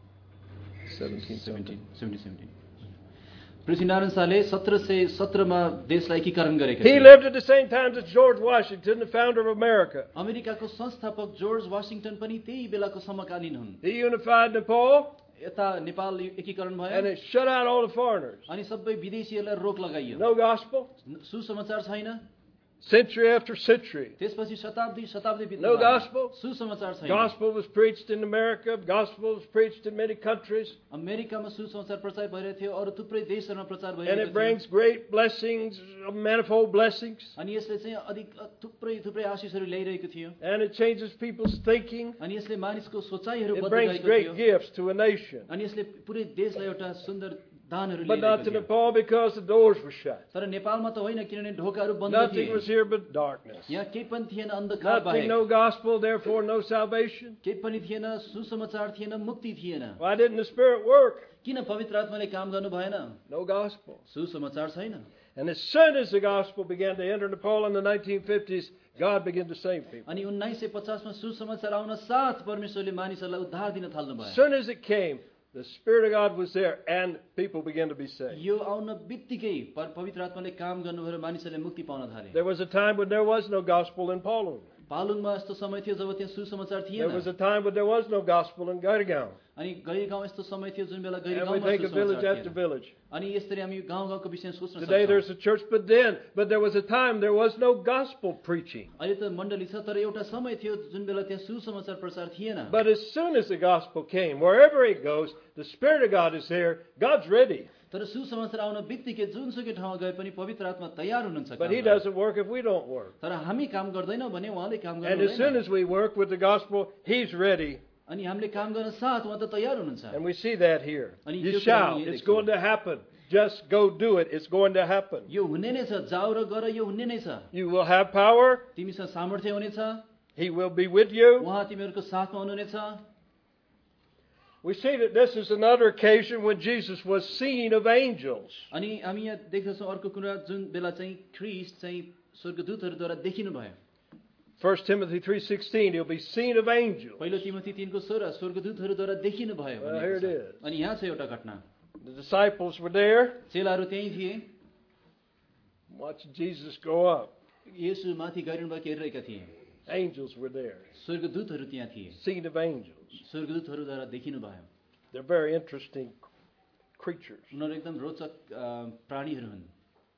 Speaker 1: seventeen
Speaker 2: seventeen, seventeen, seventeen. Prithvi Narayan शाहले सत्र सय सत्रमा देशलाई एकीकरण गरेका
Speaker 1: He
Speaker 2: थिए.
Speaker 1: lived at the same time as George Washington, the founder of America.
Speaker 2: अमेरिकाको संस्थापक जर्ज वाशिंटन पनि त्यही बेलाको समकालीन हुन्.
Speaker 1: He unified Nepal,
Speaker 2: यता नेपाल एकीकरण भयो
Speaker 1: and it shut out all the foreigners.
Speaker 2: अनि सबै विदेशीहरूलाई रोक लगाइयो.
Speaker 1: No gospel.
Speaker 2: सुसमाचार छैन.
Speaker 1: Century after century.
Speaker 2: त्यसपछि शताब्दी शताब्दी बित्दै
Speaker 1: No
Speaker 2: गयो.
Speaker 1: gospel.
Speaker 2: सुसमाचार छैन.
Speaker 1: Gospel was preached in America. Gospel was preached in many countries.
Speaker 2: अमेरिकामा सुसमाचार प्रचार भइरहेको थियो, अरू थुप्रै देशहरूमा प्रचार
Speaker 1: And
Speaker 2: भइरहेको
Speaker 1: it
Speaker 2: थियो.
Speaker 1: brings great blessings, manifold blessings.
Speaker 2: अनि यसले चाहिँ अधिक थुप्रै थुप्रै आशिषहरू ल्याइरहेको थियो.
Speaker 1: And it changes people's thinking.
Speaker 2: अनि यसले मानिसको सोचाइहरू
Speaker 1: It
Speaker 2: बदलिरहेको
Speaker 1: brings great
Speaker 2: थियो.
Speaker 1: gifts to a nation.
Speaker 2: अनि यसले पुरै देशलाई एउटा सुन्दर दानहरू
Speaker 1: But not to
Speaker 2: लिइरहेको थियो।
Speaker 1: Nepal because the doors were shut.
Speaker 2: तर नेपालमा त होइन, किनभने ढोकाहरू बन्द
Speaker 1: Nothing
Speaker 2: थिए।
Speaker 1: was here but darkness.
Speaker 2: यहाँ केही पनि थिएन, अन्धकार
Speaker 1: Nothing,
Speaker 2: बाहेक
Speaker 1: no gospel, therefore no salvation.
Speaker 2: केही पनि थिएन, सुसमाचार थिएन, मुक्ति थिएन।
Speaker 1: Why didn't the Spirit work?
Speaker 2: किन पवित्र आत्माले काम गर्नु भएन?
Speaker 1: No gospel.
Speaker 2: सुसमाचार छैन।
Speaker 1: And as soon as the gospel began to enter Nepal in the nineteen fifties, God began to save people.
Speaker 2: अनि उन्नाइस सय पचासमा सुसमाचार आउन साथ परमेश्वरले मानिसहरूलाई उद्धार दिन थाल्नु भयो।
Speaker 1: As soon as it came, the Spirit of God was there and people began to be saved.
Speaker 2: यो आउन बित्तिकै पर- पवित्र आत्माले काम गर्नुभयो र मानिसहरूले मुक्ति पाउन थाले।
Speaker 1: There was a time when there was no gospel in Palung.
Speaker 2: पालुङमा यस्तो समय थियो जब त्यहाँ सुसमाचार
Speaker 1: There
Speaker 2: थिएन।
Speaker 1: was a time when there was no gospel in Gairgaon.
Speaker 2: अनि गैरगाउँ यस्तो समय थियो जुन बेला
Speaker 1: And we
Speaker 2: गैरगाउँमा
Speaker 1: take a village
Speaker 2: सुसमाचार
Speaker 1: after
Speaker 2: थिएन।
Speaker 1: village.
Speaker 2: अनि यसरी हामी गाउँ गाउँको विषय सोच्न
Speaker 1: Today
Speaker 2: सक्छौँ।
Speaker 1: there's a church, but then, but there was a time there was no gospel preaching.
Speaker 2: अहिले त मण्डली छ, तर एउटा समय थियो जुन बेला त्यहाँ सुसमाचार प्रचार थिएन।
Speaker 1: But as soon as the gospel came, wherever it goes, the Spirit of God is there. God's ready.
Speaker 2: तर सुसमाचार आउन बित्तिकै जुनसुकै ठाउँमा गए पनि पवित्र आत्मा तयार हुनुहुन्छ
Speaker 1: But
Speaker 2: काम
Speaker 1: He
Speaker 2: गर्न।
Speaker 1: doesn't work if we don't work.
Speaker 2: तर हामी काम गर्दैनौँ भने उहाँले काम
Speaker 1: And as soon
Speaker 2: गर्नुहुँदैन।
Speaker 1: as we work with the gospel, He's ready.
Speaker 2: अनि हामीले काम गर्न साथ उहाँ त तयार हुनुहुन्छ।
Speaker 1: And we see that here.
Speaker 2: अनि
Speaker 1: You
Speaker 2: त्यो कुरा
Speaker 1: shall.
Speaker 2: हामी
Speaker 1: It's
Speaker 2: देख्छौँ।
Speaker 1: going to happen. Just go do it. It's going to happen.
Speaker 2: यो हुने नै छ, जाऊ र गर, यो हुने नै छ।
Speaker 1: You will have power.
Speaker 2: तिमीसँग सामर्थ्य हुनेछ,
Speaker 1: He will be with you.
Speaker 2: उहाँ तिमीहरूको साथमा हुनुहुनेछ।
Speaker 1: We see that this is another occasion when Jesus was seen of angels.
Speaker 2: अनि हामी यहाँ देख्दछौँ अर्को कुरा जुन बेला चाहिँ ख्रीष्ट चाहिँ स्वर्गदूतहरूद्वारा देखिनु भयो।
Speaker 1: First Timothy three sixteen, He'll be seen of angels.
Speaker 2: पहिलो तिमोथी तीनको सोह्र स्वर्गदूतहरूद्वारा देखिनु भयो
Speaker 1: Well,
Speaker 2: भनेको
Speaker 1: here it
Speaker 2: छ।
Speaker 1: is.
Speaker 2: अनि यहाँ छ एउटा घटना,
Speaker 1: The disciples were there,
Speaker 2: चेलाहरू त्यहीँ थिए,
Speaker 1: watching Jesus go up.
Speaker 2: येशू माथि गैरनबाट हेरिरहेका थिए।
Speaker 1: Angels were there,
Speaker 2: स्वर्गदूतहरू त्यहाँ थिए,
Speaker 1: seen of angels.
Speaker 2: स्वर्गदूतहरूद्वारा देखिनु भयो।
Speaker 1: They're very interesting creatures.
Speaker 2: उनीहरू एकदम रोचक अ, प्राणीहरू हुन्।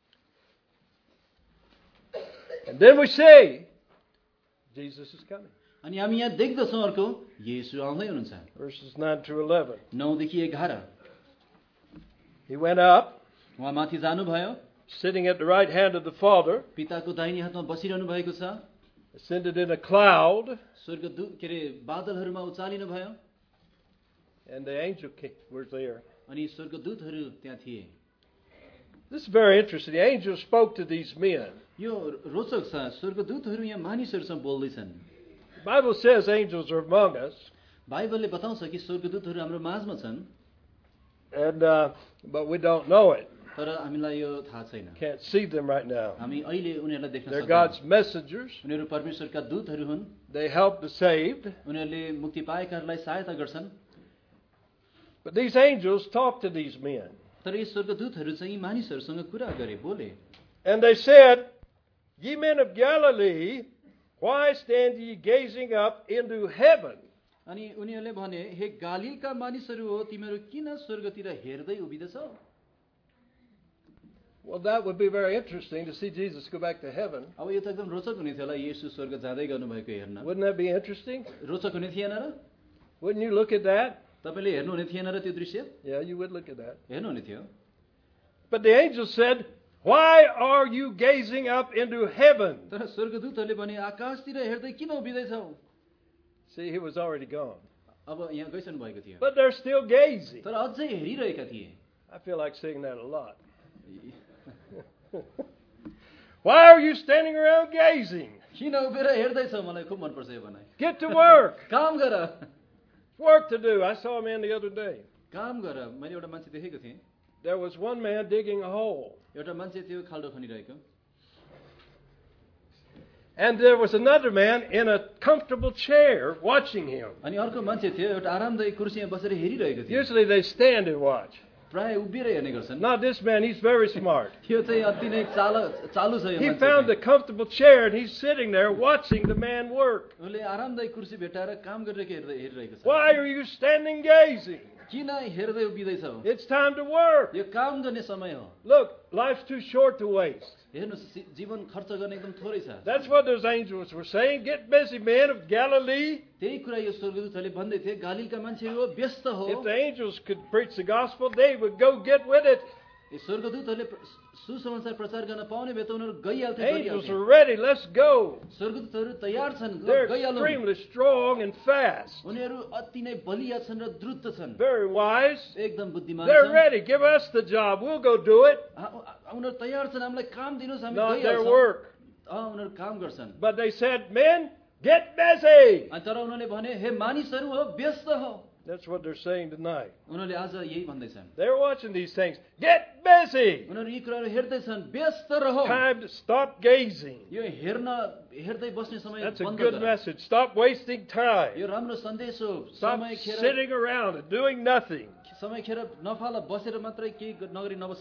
Speaker 1: And then we see Jesus is coming.
Speaker 2: अनि हामी यहाँ देख्दछौँ अर्को, येशू आउँदै हुनुहुन्छ।
Speaker 1: Verses nine through eleven.
Speaker 2: नौदेखि एघार
Speaker 1: He went up,
Speaker 2: उहाँ माथि जानुभयो,
Speaker 1: sitting at the right hand of the Father,
Speaker 2: पिताको दाहिने हातमा बसिरहनु भएको छ।
Speaker 1: ascended in a cloud,
Speaker 2: स्वर्गदूत के अरे बादलहरूमा उचालिनु भयो,
Speaker 1: and the angel king was there.
Speaker 2: अनि स्वर्गदूतहरू त्यहाँ थिए।
Speaker 1: This is very interesting. The angel spoke to these men.
Speaker 2: यो रोचक छ, स्वर्गदूतहरू यहाँ मानिसहरूसँग बोल्दैछन्।
Speaker 1: The Bible says angels are among us,
Speaker 2: बाइबलले बताउँछ कि स्वर्गदूतहरू हाम्रो माझमा छन्,
Speaker 1: and uh, but we don't know it.
Speaker 2: तर हामीलाई यो थाहा छैन।
Speaker 1: Can't see them right now.
Speaker 2: हामी अहिले उनीहरूलाई देख्न
Speaker 1: They're
Speaker 2: सक्दैनौँ।
Speaker 1: God's messengers.
Speaker 2: उनीहरू परमेश्वरका दूतहरू हुन्,
Speaker 1: They help the saved.
Speaker 2: उनीहरूले मुक्ति पाएकाहरूलाई सहायता गर्छन्।
Speaker 1: But these angels talk to these men.
Speaker 2: तर यी स्वर्गदूतहरू चाहिँ मानिसहरूसँग कुरा गरे, बोले।
Speaker 1: And they said, Ye men of Galilee, why stand ye gazing up into heaven?
Speaker 2: अनि उनीहरूले भने, हे गालिलका मानिसहरू हो, तिमीहरू किन स्वर्गतिर हेर्दै उभिँदैछौ?
Speaker 1: Well, that would be very interesting to see Jesus go back to heaven.
Speaker 2: अब यो त एकदम रोचक हुने थियो होला, येशू स्वर्ग जाँदै गर्नुभएको हेर्न।
Speaker 1: Wouldn't that be interesting?
Speaker 2: रोचक हुने थिएन र?
Speaker 1: Wouldn't you look at that?
Speaker 2: तपाईँले हेर्नुहुने थिएन र त्यो दृश्य?
Speaker 1: Yeah, you would look at that.
Speaker 2: हेर्नुहुने थियो।
Speaker 1: But the angel said, Why are you gazing up into heaven?
Speaker 2: तर स्वर्गदूतहरूले भने, आकाशतिर हेर्दै किन उभिँदैछौ?
Speaker 1: See, he was already gone.
Speaker 2: अब यहाँ गइसक्नु भएको थियो,
Speaker 1: But they're still gazing.
Speaker 2: तर अझै हेरिरहेका थिए।
Speaker 1: I feel like saying that a lot. Why are you standing around gazing?
Speaker 2: किन उभिएर हेर्दैछौ? मलाई खुब मनपर्छ यो भनाइ।
Speaker 1: Get to work.
Speaker 2: काम गर,
Speaker 1: Work to do. I saw a man the other day.
Speaker 2: काम गर। मैले एउटा मान्छे देखेको थिएँ,
Speaker 1: There was one man digging a hole.
Speaker 2: एउटा मान्छे थियो खाल्डो खनिरहेको,
Speaker 1: And there was another man in a comfortable chair watching him.
Speaker 2: अनि अर्को मान्छे थियो एउटा आरामदायी कुर्सीमा बसेर हेरिरहेको थियो।
Speaker 1: Usually they stand and watch.
Speaker 2: प्राय उभिएर हेर्ने गर्छन्।
Speaker 1: Not this man. He's very smart.
Speaker 2: यो चाहिँ अति नै चाल चालु छ यो
Speaker 1: He
Speaker 2: मान्छे
Speaker 1: found
Speaker 2: चाहिँ।
Speaker 1: a comfortable chair and he's sitting there watching the man work.
Speaker 2: उसले आरामदायी कुर्सी भेटाएर काम गरिरहेको हेर्दै हेरिरहेको छ।
Speaker 1: Why are you standing gazing?
Speaker 2: किन हेर्दै उभिँदैछौ?
Speaker 1: It's time to work.
Speaker 2: यो काम गर्ने समय हो।
Speaker 1: Look, life's too short to waste.
Speaker 2: हेर्नुहोस्, जीवन खर्च गर्ने एकदम थोरै छ।
Speaker 1: That's what those angels were saying. Get busy, men of Galilee.
Speaker 2: त्यही कुरा यो स्वर्गदूतहरूले भन्दै थिए, गालिलका मान्छेहरू हो, व्यस्त हो।
Speaker 1: If the angels could preach the gospel, they would go get with it.
Speaker 2: यो स्वर्गदूतहरूले प्र- सुसमाचार प्रचार गर्न पाउने भए त उनीहरू गइहाल्थे
Speaker 1: Angels
Speaker 2: गरिहाल्थे।
Speaker 1: are ready. Let's go.
Speaker 2: स्वर्गदूतहरू तयार छन्, ल,
Speaker 1: They're
Speaker 2: गइहालौँ।
Speaker 1: extremely strong and fast.
Speaker 2: उनीहरू अति नै बलिया छन् र द्रुत छन्,
Speaker 1: Very wise.
Speaker 2: एकदम बुद्धिमान
Speaker 1: They're
Speaker 2: छन्।
Speaker 1: ready. Give us the job. We'll go do it.
Speaker 2: आ- आ- उनीहरू तयार छन्, हामीलाई काम दिनुहोस्, हामी
Speaker 1: Not their
Speaker 2: गइहाल्छौँ।
Speaker 1: work.
Speaker 2: अँ, उनीहरू काम गर्छन्।
Speaker 1: But they said, men, get busy.
Speaker 2: अनि तर उनीहरूले भने, हे मानिसहरू हो, व्यस्त हो।
Speaker 1: That's what they're saying tonight.
Speaker 2: उनीहरूले आज यही भन्दैछन्,
Speaker 1: They're watching these things. Get busy.
Speaker 2: उनीहरू यी कुराहरू हेर्दैछन्, व्यस्त रह।
Speaker 1: Time to stop gazing.
Speaker 2: यो हेर्न हेर्दै बस्ने समय
Speaker 1: That's a
Speaker 2: बन्द
Speaker 1: good
Speaker 2: गर।
Speaker 1: message. Stop wasting
Speaker 2: यो
Speaker 1: time.
Speaker 2: राम्रो सन्देश हो।
Speaker 1: Stop
Speaker 2: समय Kher
Speaker 1: sitting around and doing nothing.
Speaker 2: समय खेर नफाल बसेर मात्रै केही नगरी नबस।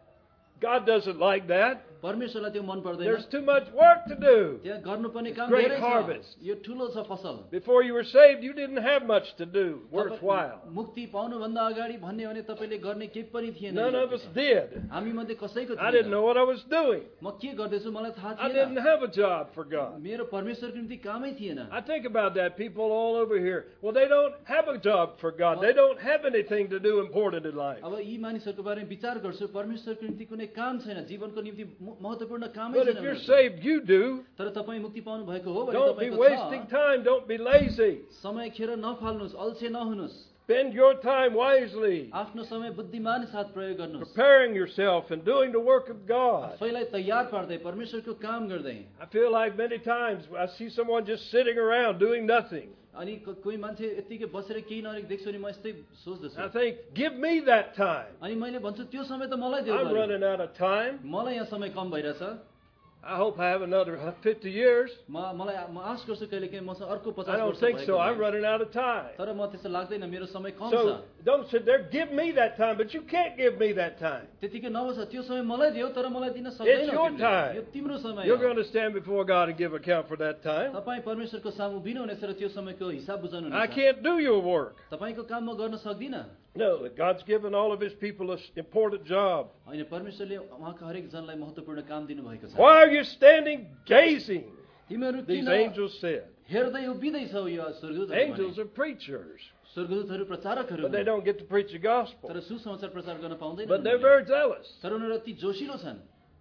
Speaker 1: God doesn't like that.
Speaker 2: परमेश्वरलाई त्यो मन पर्दैन।
Speaker 1: There's too much work to do.
Speaker 2: त्यहाँ गर्नुपर्ने काम
Speaker 1: great
Speaker 2: धेरै छ।
Speaker 1: harvest.
Speaker 2: यो ठुलो छ फसल।
Speaker 1: Before you were saved, you didn't have much to do
Speaker 2: तपाईँ
Speaker 1: worthwhile.
Speaker 2: मुक्ति पाउनुभन्दा अगाडि भन्ने भने तपाईँले गर्ने केही पनि थिएन।
Speaker 1: None of us did.
Speaker 2: हामी मध्ये कसैको
Speaker 1: I didn't
Speaker 2: थिएन।
Speaker 1: know what I was doing.
Speaker 2: म के गर्दैछु मलाई थाहा
Speaker 1: I didn't
Speaker 2: थिएन।
Speaker 1: have a job for God.
Speaker 2: मेरो परमेश्वरको निम्ति कामै थिएन।
Speaker 1: I think about that. People all over here. Well, they don't have a job for God. They don't have anything to do important in life.
Speaker 2: अब यी मानिसहरूको बारेमा विचार गर्छु, परमेश्वरको निम्ति कुनै काम छैन, जीवनको निम्ति म- महत्त्वपूर्ण कामै
Speaker 1: But
Speaker 2: छैन
Speaker 1: if you're
Speaker 2: उनीहरूको।
Speaker 1: saved, you do.
Speaker 2: तर तपाईँ मुक्ति पाउनु भएको हो भने
Speaker 1: Don't be
Speaker 2: तपाईँको
Speaker 1: wasting
Speaker 2: छ।
Speaker 1: time. Don't be lazy.
Speaker 2: समय Kher नफाल्नुहोस्, अल्छे नहुनुहोस्।
Speaker 1: Spend your time wisely,
Speaker 2: आफ्नो समय बुद्धिमान साथ प्रयोग गर्नुहोस्।
Speaker 1: preparing yourself and doing the work of God.
Speaker 2: आफैलाई तयार पार्दै परमेश्वरको काम गर्दै।
Speaker 1: I feel like many times I see someone just sitting around doing nothing.
Speaker 2: अनि को- कोही मान्छे यत्तिकै बसेर केही नगरेको देख्छु भने म यस्तै सोच्दछु।
Speaker 1: I think, give me that time.
Speaker 2: अनि मैले भन्छु त्यो समय त मलाई देऊ
Speaker 1: I'm
Speaker 2: बरु।
Speaker 1: running out of time.
Speaker 2: मलाई यहाँ समय कम भइरहेछ।
Speaker 1: I hope I have another fifty years.
Speaker 2: म मलाई म आश गर्छु कहिले काहीँ मसँग अर्को
Speaker 1: I
Speaker 2: पचास
Speaker 1: don't
Speaker 2: वर्ष
Speaker 1: think
Speaker 2: भएको
Speaker 1: so. I'm
Speaker 2: भए।
Speaker 1: running out of time.
Speaker 2: तर म त्यस्तो लाग्दैन, मेरो समय कम छ।
Speaker 1: So don't sit there. Give me that time, but you can't give me that time.
Speaker 2: त्यतिकै नबस, त्यो समय मलाई दियो तर मलाई दिन सक्दैन।
Speaker 1: It's your
Speaker 2: तिमीले।
Speaker 1: time.
Speaker 2: यो तिम्रो समय
Speaker 1: You're
Speaker 2: हो।
Speaker 1: going to stand before God and give account for that time.
Speaker 2: तपाईँ परमेश्वरको सामु बिन्नुहुनेछ र त्यो समयको हिसाब बुझाउनु
Speaker 1: I
Speaker 2: हुनेछ।
Speaker 1: can't do your work.
Speaker 2: तपाईँको काम म गर्न सक्दिनँ।
Speaker 1: No, God's given all of His people an important job.
Speaker 2: होइन, परमेश्वरले उहाँका हरेक जनलाई महत्त्वपूर्ण काम दिनुभएको छ।
Speaker 1: Why are you standing gazing?
Speaker 2: तिमीहरू
Speaker 1: These
Speaker 2: किन
Speaker 1: angels said.
Speaker 2: हेर्दै उभिँदैछौ? यो स्वर्गदूतहरू
Speaker 1: Angels
Speaker 2: भने।
Speaker 1: are preachers,
Speaker 2: स्वर्गदूतहरू प्रचारकहरू
Speaker 1: but they
Speaker 2: हुन्।
Speaker 1: don't get to preach the gospel.
Speaker 2: तर सुसमाचार प्रचार गर्न पाउँदैन
Speaker 1: But they're
Speaker 2: उनीहरूले।
Speaker 1: very zealous.
Speaker 2: तर उनीहरू अति जोसिलो छन्।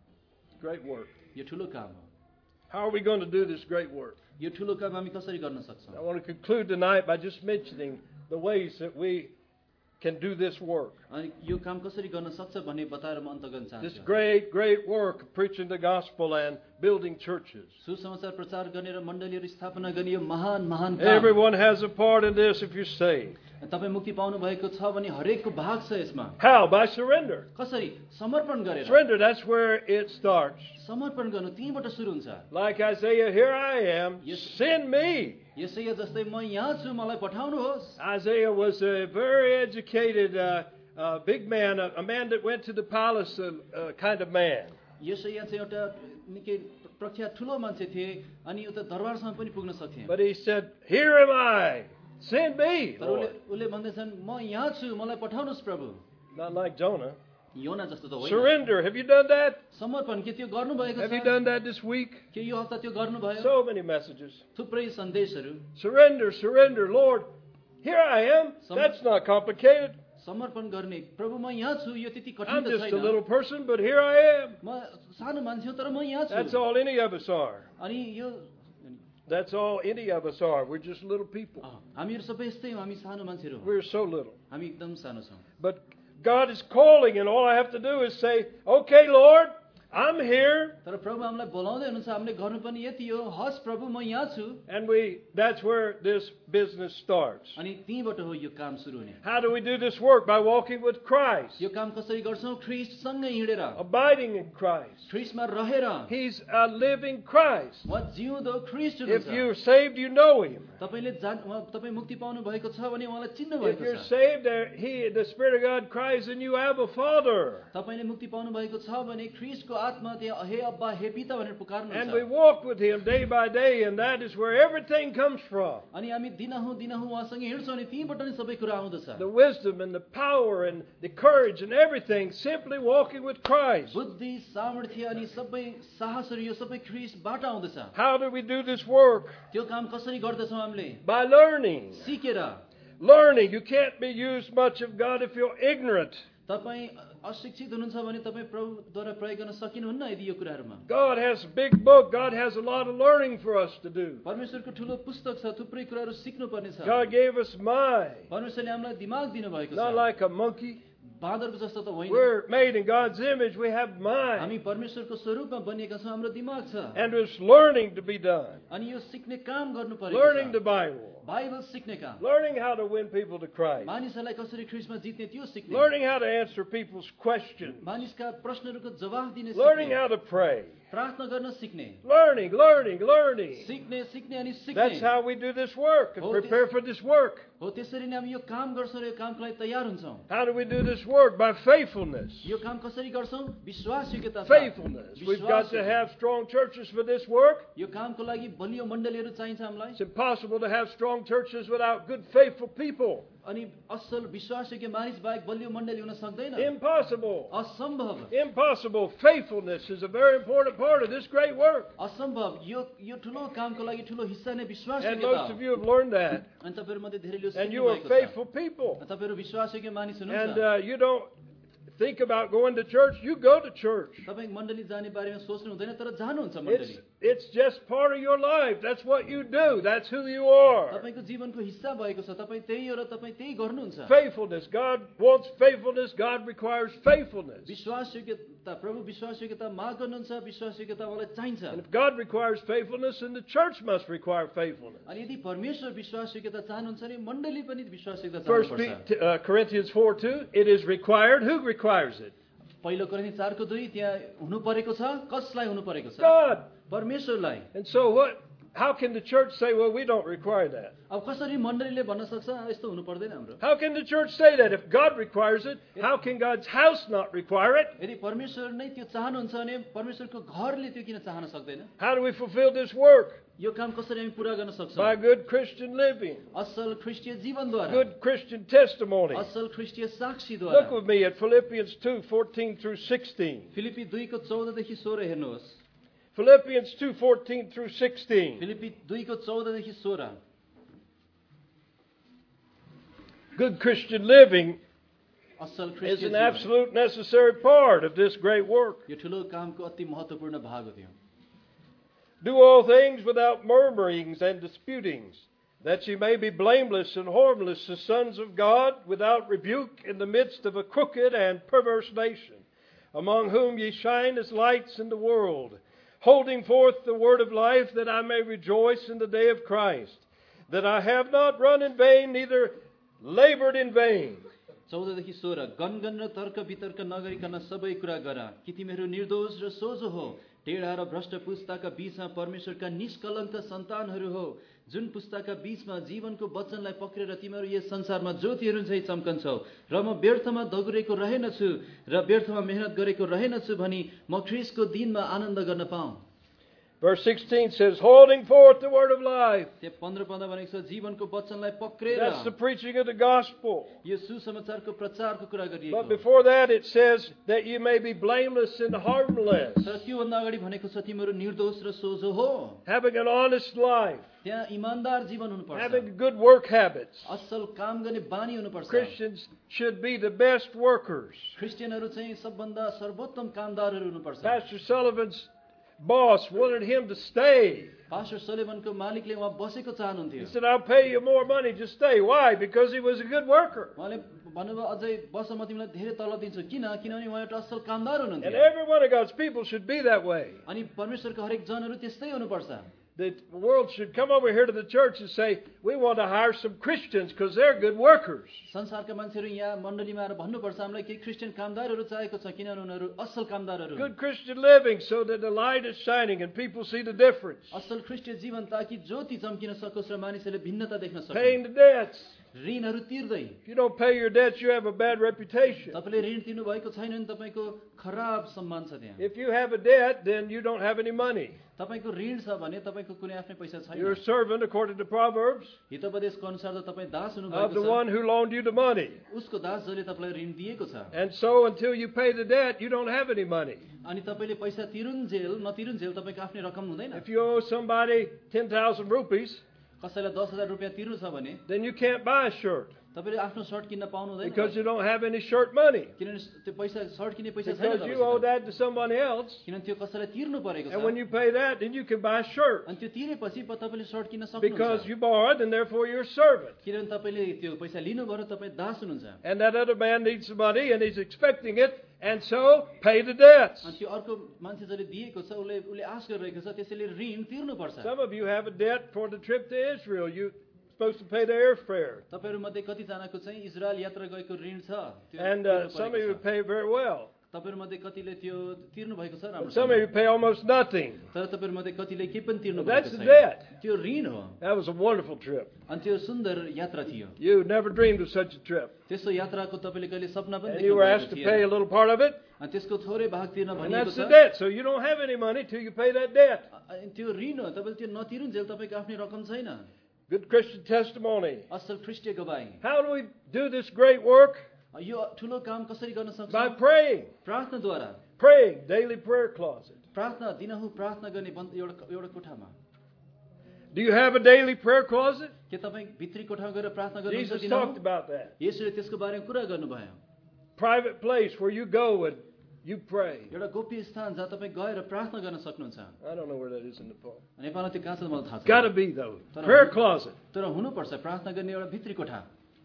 Speaker 1: Great work.
Speaker 2: यो ठुलो काम हो।
Speaker 1: How are we going to do this great work?
Speaker 2: यो ठुलो काम हामी कसरी गर्न सक्छौँ?
Speaker 1: I want to conclude tonight by just mentioning the ways that we can do this work.
Speaker 2: अनि यो काम कसरी गर्न सक्छ भन्ने बताएर म अन्त गर्न
Speaker 1: This
Speaker 2: चाहन्छु।
Speaker 1: great, great work of preaching the gospel and building churches.
Speaker 2: सुसमाचार प्रचार गर्ने र मण्डलीहरू स्थापना गर्ने यो महान महान काम।
Speaker 1: Everyone has a part in this if you're saved.
Speaker 2: तपाईँ मुक्ति पाउनु भएको छ भने हरेकको भाग छ यसमा।
Speaker 1: How? By surrender.
Speaker 2: कसरी? समर्पण गरेर।
Speaker 1: Surrender, that's where it starts.
Speaker 2: समर्पण गर्नु त्यहीँबाट सुरु हुन्छ।
Speaker 1: Like Isaiah, here I am,
Speaker 2: Yes.
Speaker 1: send me.
Speaker 2: यसै जस्तै म यहाँ छु, मलाई पठाउनुहोस्।
Speaker 1: Isaiah was a very educated uh, uh, big man, a, a man that went to the palace uh, uh, kind of man.
Speaker 2: यसै चाहिँ एउटा निकै प्रख्यात ठुलो मान्छे थिए अनि उता दरबारसम्म पनि पुग्न सक्थे।
Speaker 1: But he said, here am I, send me.
Speaker 2: तर उसले
Speaker 1: Lord.
Speaker 2: उसले भन्दैछन् म यहाँ छु, मलाई पठाउनुहोस् प्रभु।
Speaker 1: Not like Jonah.
Speaker 2: योना जस्तो त होइन।
Speaker 1: Surrender. Have you done that?
Speaker 2: समर्पण के त्यो गर्नुभएको
Speaker 1: Have you
Speaker 2: छ?
Speaker 1: done that this week?
Speaker 2: के यो हप्ता त्यो गर्नुभयो?
Speaker 1: So many messages.
Speaker 2: थुप्रै सन्देशहरू।
Speaker 1: Surrender, surrender. Lord, here I am.
Speaker 2: Some-
Speaker 1: That's not complicated.
Speaker 2: समर्पण गर्ने, प्रभु म यहाँ छु, यो त्यति कठिन
Speaker 1: I'm
Speaker 2: त
Speaker 1: just a
Speaker 2: छैन।
Speaker 1: little person, but here I am.
Speaker 2: म सानो मान्छे हो तर म यहाँ
Speaker 1: That's
Speaker 2: छु।
Speaker 1: all any of us are.
Speaker 2: अनि यो
Speaker 1: That's all any of us are. We're just little people.
Speaker 2: अँ, हामीहरू सबै यस्तै हौँ, हामी सानो मान्छेहरू हौँ।
Speaker 1: We're so little.
Speaker 2: हामी एकदम सानो छौँ।
Speaker 1: But God is calling, and all I have to do is say, okay, Lord, I'm here.
Speaker 2: तर प्रभु हामीलाई बोलाउँदै हुनुहुन्छ, हामीले गर्नुपर्ने यति हो, हस् प्रभु म यहाँ छु।
Speaker 1: And we that's where this business starts.
Speaker 2: अनि त्यहीँबाट हो यो काम सुरु हुने।
Speaker 1: How do we do this work? By walking with Christ,
Speaker 2: यो काम कसरी गर्छौँ? ख्रिस्टसँगै हिँडेर,
Speaker 1: abiding in Christ.
Speaker 2: ख्रिस्टमा रहेर।
Speaker 1: He's a living Christ.
Speaker 2: उहाँ जिउँदो ख्रिस्ट
Speaker 1: If
Speaker 2: हुनुहुन्छ।
Speaker 1: you're saved, you know Him.
Speaker 2: तपाईँले जान उहाँ- तपाईँ मुक्ति पाउनु भएको छ भने उहाँलाई चिन्नु
Speaker 1: If
Speaker 2: भएको
Speaker 1: you're
Speaker 2: छ।
Speaker 1: saved, there, He, the Spirit of God cries in you, Abba, Father.
Speaker 2: तपाईँले मुक्ति पाउनु भएको छ भने ख्रिस्टको आत्मा त्यहाँ हे अब्बा हे पिता भनेर
Speaker 1: And we
Speaker 2: पुकार्नुहुन्छ।
Speaker 1: walk with Him day by day, and that is where everything comes from.
Speaker 2: अनि हामी दिनहुँ दिनहुँ उहाँसँग हिँड्छौँ अनि त्यहीँबाट नै सबै कुरा आउँदछ।
Speaker 1: The wisdom and the power and the courage and everything, simply walking with Christ.
Speaker 2: बुद्धि सामर्थ्य अनि सबै साहसहरू यो सबै ख्रिस्टबाट आउँदछ।
Speaker 1: How do we do this work?
Speaker 2: त्यो काम कसरी गर्दछौँ हामीले?
Speaker 1: By learning.
Speaker 2: सिकेर।
Speaker 1: Learning. You can't be used much of God if you're ignorant.
Speaker 2: तपाईँ अशिक्षित हुनुहुन्छ भने तपाईँ प्रभुद्वारा प्रयोग गर्न सकिनुहुन्न यदि यो कुराहरूमा
Speaker 1: God has a big book. God has a lot of learning for us to do.
Speaker 2: परमेश्वरको ठुलो पुस्तक छ थुप्रै कुराहरू सिक्नु पर्ने छ
Speaker 1: God gave us mind,
Speaker 2: परमेश्वरले हामीलाई दिमाग दिनुभएको
Speaker 1: not
Speaker 2: छ
Speaker 1: like a monkey.
Speaker 2: बाँदरको जस्तो त होइन
Speaker 1: We're made in God's image. We have mind.
Speaker 2: हामी परमेश्वरको स्वरूपमा बनिएका छौँ हाम्रो दिमाग छ
Speaker 1: And there's learning to be done.
Speaker 2: अनि यो सिक्ने काम गर्नु पर्यो
Speaker 1: Learning the Bible.
Speaker 2: बाइबल सिक्ने काम
Speaker 1: Learning how to win people to Christ.
Speaker 2: मानिसहरूलाई कसरी ख्रीष्टमा जित्ने त्यो सिक्ने
Speaker 1: Learning how to answer people's questions.
Speaker 2: मानिसका प्रश्नहरूको जवाफ दिने
Speaker 1: Learning
Speaker 2: सिक्ने
Speaker 1: how to pray.
Speaker 2: प्रार्थना गर्न सिक्ने
Speaker 1: Learning, learning, learning.
Speaker 2: सिक्ने सिक्ने अनि
Speaker 1: That's
Speaker 2: सिक्ने
Speaker 1: how we do this work and
Speaker 2: Oh,
Speaker 1: prepare
Speaker 2: this-
Speaker 1: for this work.
Speaker 2: हो त्यसरी नै हामी यो काम गर्छौँ र यो कामको लागि तयार हुन्छौँ
Speaker 1: How do we do this work? By faithfulness.
Speaker 2: यो काम कसरी गर्छौँ विश्वासयोग्यता साथ।
Speaker 1: Faithfulness. We've got to
Speaker 2: विश्वास-
Speaker 1: have strong churches for this work.
Speaker 2: यो कामको लागि बलियो मण्डलीहरू चाहिन्छ हामीलाई
Speaker 1: It's impossible to have strong churches without good, faithful people.
Speaker 2: अनि असल विश्वासयोग्य मानिस बाहेक बलियो मण्डली हुन सक्दैन
Speaker 1: Impossible.
Speaker 2: असम्भव
Speaker 1: Impossible. Faithfulness is a very important part of this great work.
Speaker 2: असम्भव यो यो ठुलो कामको लागि ठुलो हिस्सा नै
Speaker 1: And
Speaker 2: विश्वासयोग्यता
Speaker 1: most
Speaker 2: हो
Speaker 1: of you have learned that.
Speaker 2: अनि तपाईँहरू मध्ये धेरैले यो
Speaker 1: And
Speaker 2: सिक्नु
Speaker 1: you are
Speaker 2: भएको छ
Speaker 1: faithful people.
Speaker 2: तपाईँहरू विश्वासयोग्य मानिस
Speaker 1: And
Speaker 2: हुनुहुन्छ
Speaker 1: uh, you don't think about going to church. You go to church.
Speaker 2: तपाईँ मण्डली जाने बारेमा सोच्नु हुँदैन तर जानुहुन्छ
Speaker 1: It's,
Speaker 2: मण्डली
Speaker 1: it's just part of your life. That's what you do. That's who you are.
Speaker 2: तपाईँको जीवनको हिस्सा भएको छ तपाईँ त्यही हो र तपाईँ त्यही गर्नुहुन्छ
Speaker 1: Faithfulness. God wants faithfulness. God requires faithfulness.
Speaker 2: विश्वासयोग्यता प्रभु विश्वासयोग्यता माग गर्नुहुन्छ विश्वासयोग्यता उहाँलाई चाहिन्छ
Speaker 1: And if God requires faithfulness, then the church must require faithfulness.
Speaker 2: अनि यदि परमेश्वर विश्वासयोग्यता चाहनुहुन्छ भने मण्डली पनि विश्वासयोग्यता
Speaker 1: First
Speaker 2: चाहनुपर्छ
Speaker 1: uh, Corinthians four two, it is required. Who requires it?
Speaker 2: पहिलो कोरिन्थी चारको दुई त्यहाँ हुनु परेको छ कसलाई हुनु परेको छ
Speaker 1: God.
Speaker 2: परमेश्वरलाई
Speaker 1: And so what? How can the church say, well, we don't require that?
Speaker 2: अब कसरी मण्डलीले भन्न सक्छ यस्तो हुनु पर्दैन हाम्रो
Speaker 1: How can the church say that? If God requires it, how can God's house not require it?
Speaker 2: यदि परमेश्वर नै त्यो चाहनुहुन्छ भने परमेश्वरको घरले त्यो किन चाहन सक्दैन
Speaker 1: How do we fulfill this work?
Speaker 2: यो काम कसरी हामी पूरा गर्न सक्छौँ
Speaker 1: By good Christian living,
Speaker 2: असल ख्रिस्टीय जीवनद्वारा
Speaker 1: good Christian testimony.
Speaker 2: असल ख्रिस्टीय
Speaker 1: Look
Speaker 2: साक्षीद्वारा
Speaker 1: with me at Philippians two fourteen through sixteen.
Speaker 2: Philippi दुईको चौधदेखि सोह्र हेर्नुहोस्
Speaker 1: Philippians two fourteen through sixteen.
Speaker 2: Philippi दुईको चौधदेखि सोह्र
Speaker 1: Good Christian living
Speaker 2: असल
Speaker 1: is
Speaker 2: ख्रिस्टीय
Speaker 1: an
Speaker 2: जीवन
Speaker 1: absolute necessary part of this great work.
Speaker 2: यो ठुलो कामको अति महत्त्वपूर्ण भाग हो त्यो
Speaker 1: Do all things without murmurings and disputings, that ye may be blameless and harmless, the sons of God, without rebuke, in the midst of a crooked and perverse nation, among whom ye shine as lights in the world, holding forth the word of life, that I may rejoice in the day of Christ, that I have not run in vain, neither labored in vain.
Speaker 2: चौधदेखि सोह्र गनगन र तर्क वितर्क नगरिकन सबै कुरा गर कि तिमीहरू निर्दोष र सोझो हो टेढा र भ्रष्ट पुस्ताका बीचमा परमेश्वरका निष्कलङ्क सन्तानहरू हो जुन पुस्ताका बीचमा जीवनको वचनलाई पक्रेर तिमीहरू यस संसारमा ज्योतिहरू झैँ चम्कन्छौ र म व्यर्थमा दगुरेको रहेनछु र व्यर्थमा मेहनत गरेको रहेनछु भनी म ख्रीष्टको दिनमा आनन्द गर्न पाऊँ
Speaker 1: Verse sixteen says, holding forth the word of life.
Speaker 2: त्यहाँ पन्ध्र पन्ध्र भनेको छ जीवनको वचनलाई पक्रेर
Speaker 1: That's the preaching of the gospel.
Speaker 2: यो सुसमाचारको प्रचारको कुरा
Speaker 1: But
Speaker 2: गरिएको
Speaker 1: before that it says that you may be blameless and harmless,
Speaker 2: तर त्योभन्दा अगाडि भनेको छ तिमीहरू निर्दोष र सोझो हो
Speaker 1: having an honest life,
Speaker 2: त्यहाँ इमानदार जीवन हुनुपर्छ
Speaker 1: having good work habits.
Speaker 2: असल काम गर्ने बानी हुनुपर्छ
Speaker 1: Christians should be the best workers.
Speaker 2: क्रिस्चियनहरू चाहिँ सबभन्दा सर्वोत्तम कामदारहरू हुनुपर्छ
Speaker 1: Pastor Sullivan's boss wanted him to stay.
Speaker 2: Pastor सलेभनको मालिकले उहाँ बसेको
Speaker 1: He
Speaker 2: चाहनुहुन्थ्यो
Speaker 1: said, I'll pay you more money, just stay. Why? Because he was a good worker.
Speaker 2: उहाँले भन्नुभयो अझै बस म तिमीलाई धेरै तलब दिन्छु किन किनभने उहाँ एउटा असल कामदार
Speaker 1: And
Speaker 2: हुनुहुन्थ्यो
Speaker 1: every one of God's people should be that way.
Speaker 2: अनि परमेश्वरको हरेक जनहरू त्यस्तै हुनुपर्छ
Speaker 1: The world should come over here to the church and say, we want to hire some Christians because they're good workers.
Speaker 2: संसारका मान्छेहरू यहाँ मण्डलीमा आएर भन्नुपर्छ हामीलाई केही क्रिस्चियन कामदारहरू चाहिएको छ किनभने उनीहरू असल कामदारहरू हुन्।
Speaker 1: Good Christian living so that the light is shining and people see the difference.
Speaker 2: असल क्रिस्चियन जीवन ताकि ज्योति चम्किन सकोस् र मानिसहरूले भिन्नता देख्न सकोस्
Speaker 1: Paying the debts.
Speaker 2: ऋणहरू तिर्दै
Speaker 1: If you don't pay your debts, you have a bad reputation.
Speaker 2: तपाईँले ऋण तिर्नु भएको छैन भने तपाईँको खराब सम्मान छ त्यहाँ
Speaker 1: If you have a debt, then you don't have any money.
Speaker 2: तपाईँको ऋण छ भने तपाईँको कुनै आफ्नै पैसा
Speaker 1: You're a
Speaker 2: छैन
Speaker 1: servant according to Proverbs
Speaker 2: हितोपदेशको अनुसार त तपाईँ दास
Speaker 1: of
Speaker 2: हुनुभएको
Speaker 1: the
Speaker 2: छ
Speaker 1: one who loaned you the money.
Speaker 2: उसको दास जसले तपाईँलाई ऋण दिएको छ
Speaker 1: And so until you pay the debt, you don't have any money.
Speaker 2: अनि तपाईँले पैसा तिरुन्जेल नतिरुन्जेल तपाईँको आफ्नै रकम हुँदैन
Speaker 1: If you owe somebody ten thousand rupees,
Speaker 2: कसैलाई दस हजार रुपियाँ तिर्नु छ भने
Speaker 1: then you can't buy a shirt.
Speaker 2: तपाईले आफ्नो सर्ट किन्न पाउनु हुँदैन
Speaker 1: because you don't have any shirt money.
Speaker 2: किनभने त्यो पैसा सर्ट किन्ने पैसा छैन
Speaker 1: Because you owe
Speaker 2: तपाईसँग
Speaker 1: that to somebody else.
Speaker 2: किनभने त्यो कसैलाई तिर्नु परेको
Speaker 1: And
Speaker 2: छ
Speaker 1: when you pay that, then you can buy a shirt.
Speaker 2: अनि त्यो तिरेपछि प- तपाईले सर्ट किन्न
Speaker 1: Because
Speaker 2: सक्नुहुन्छ
Speaker 1: you borrowed and therefore you're a servant.
Speaker 2: किनभने तपाईले त्यो पैसा लिनुभयो र तपाईँ दास हुनुहुन्छ
Speaker 1: And that other man needs the money and he's expecting it, and so pay the debts.
Speaker 2: अनि त्यो अर्को मान्छे जसले दिएको छ उसले उसले आश गरिरहेको छ त्यसैले ऋण तिर्नुपर्छ
Speaker 1: Some of you have a debt for the trip to Israel. You're supposed to pay the airfare.
Speaker 2: तपाईहरु मध्ये कतिजनाको चाहिँ इजरायल यात्रा गएको ऋण छ त्यो
Speaker 1: And
Speaker 2: तिर्नु
Speaker 1: uh, some of
Speaker 2: परेको
Speaker 1: you
Speaker 2: छ।
Speaker 1: pay very well.
Speaker 2: तपाईहरु मध्ये कतिले त्यो तिर्नु भएको छ
Speaker 1: But some of
Speaker 2: राम्रोसँग
Speaker 1: you pay almost nothing.
Speaker 2: तर तपाईँहरु मध्ये कतिले के पनि तिर्नु
Speaker 1: That's
Speaker 2: भएको
Speaker 1: the
Speaker 2: छैन
Speaker 1: debt.
Speaker 2: त्यो ऋण हो
Speaker 1: That was a wonderful trip.
Speaker 2: अनि त्यो सुन्दर यात्रा थियो
Speaker 1: You never dreamed of such a trip.
Speaker 2: त्यस्तो यात्राको तपाईले कहिले सपना पनि
Speaker 1: And you were asked to
Speaker 2: देख्नु
Speaker 1: pay a little part of it.
Speaker 2: अनि त्यसको थोरै भाग तिर्न
Speaker 1: And
Speaker 2: भनिएको
Speaker 1: that's the
Speaker 2: छ
Speaker 1: debt. So you don't have any money till you pay that debt.
Speaker 2: अनि त्यो ऋण हो तपाईले त्यो नतिरुन्जेल तपाईको आफ्नै रकम छैन
Speaker 1: Good Christian testimony.
Speaker 2: असल ख्रीष्टीय गवाही
Speaker 1: How do we do this great work?
Speaker 2: यो ठुलो काम कसरी गर्न सक्छौं
Speaker 1: By praying.
Speaker 2: प्रार्थनाद्वारा
Speaker 1: Praying. Daily prayer closet.
Speaker 2: प्रार्थना दिनहुँ प्रार्थना गर्ने बन्द- एउटा एउटा कोठामा
Speaker 1: Do you have a daily prayer closet?
Speaker 2: के तपाईँ भित्री कोठामा गएर प्रार्थना गर्नुहुन्छ
Speaker 1: Jesus
Speaker 2: दिनहुँ?
Speaker 1: talked about that.
Speaker 2: येशूले त्यसको बारेमा कुरा गर्नुभयो
Speaker 1: Private place where you go and you pray.
Speaker 2: एउटा गोप्य स्थान जहाँ तपाईँ गएर प्रार्थना गर्न सक्नुहुन्छ
Speaker 1: I don't know where that is in Nepal.
Speaker 2: नेपालमा त्यो कहाँ छ मलाई थाहा
Speaker 1: Got to
Speaker 2: छैन
Speaker 1: be though.
Speaker 2: तर
Speaker 1: Prayer
Speaker 2: हुनु-
Speaker 1: closet.
Speaker 2: तर हुनुपर्छ प्रार्थना गर्ने एउटा भित्री कोठा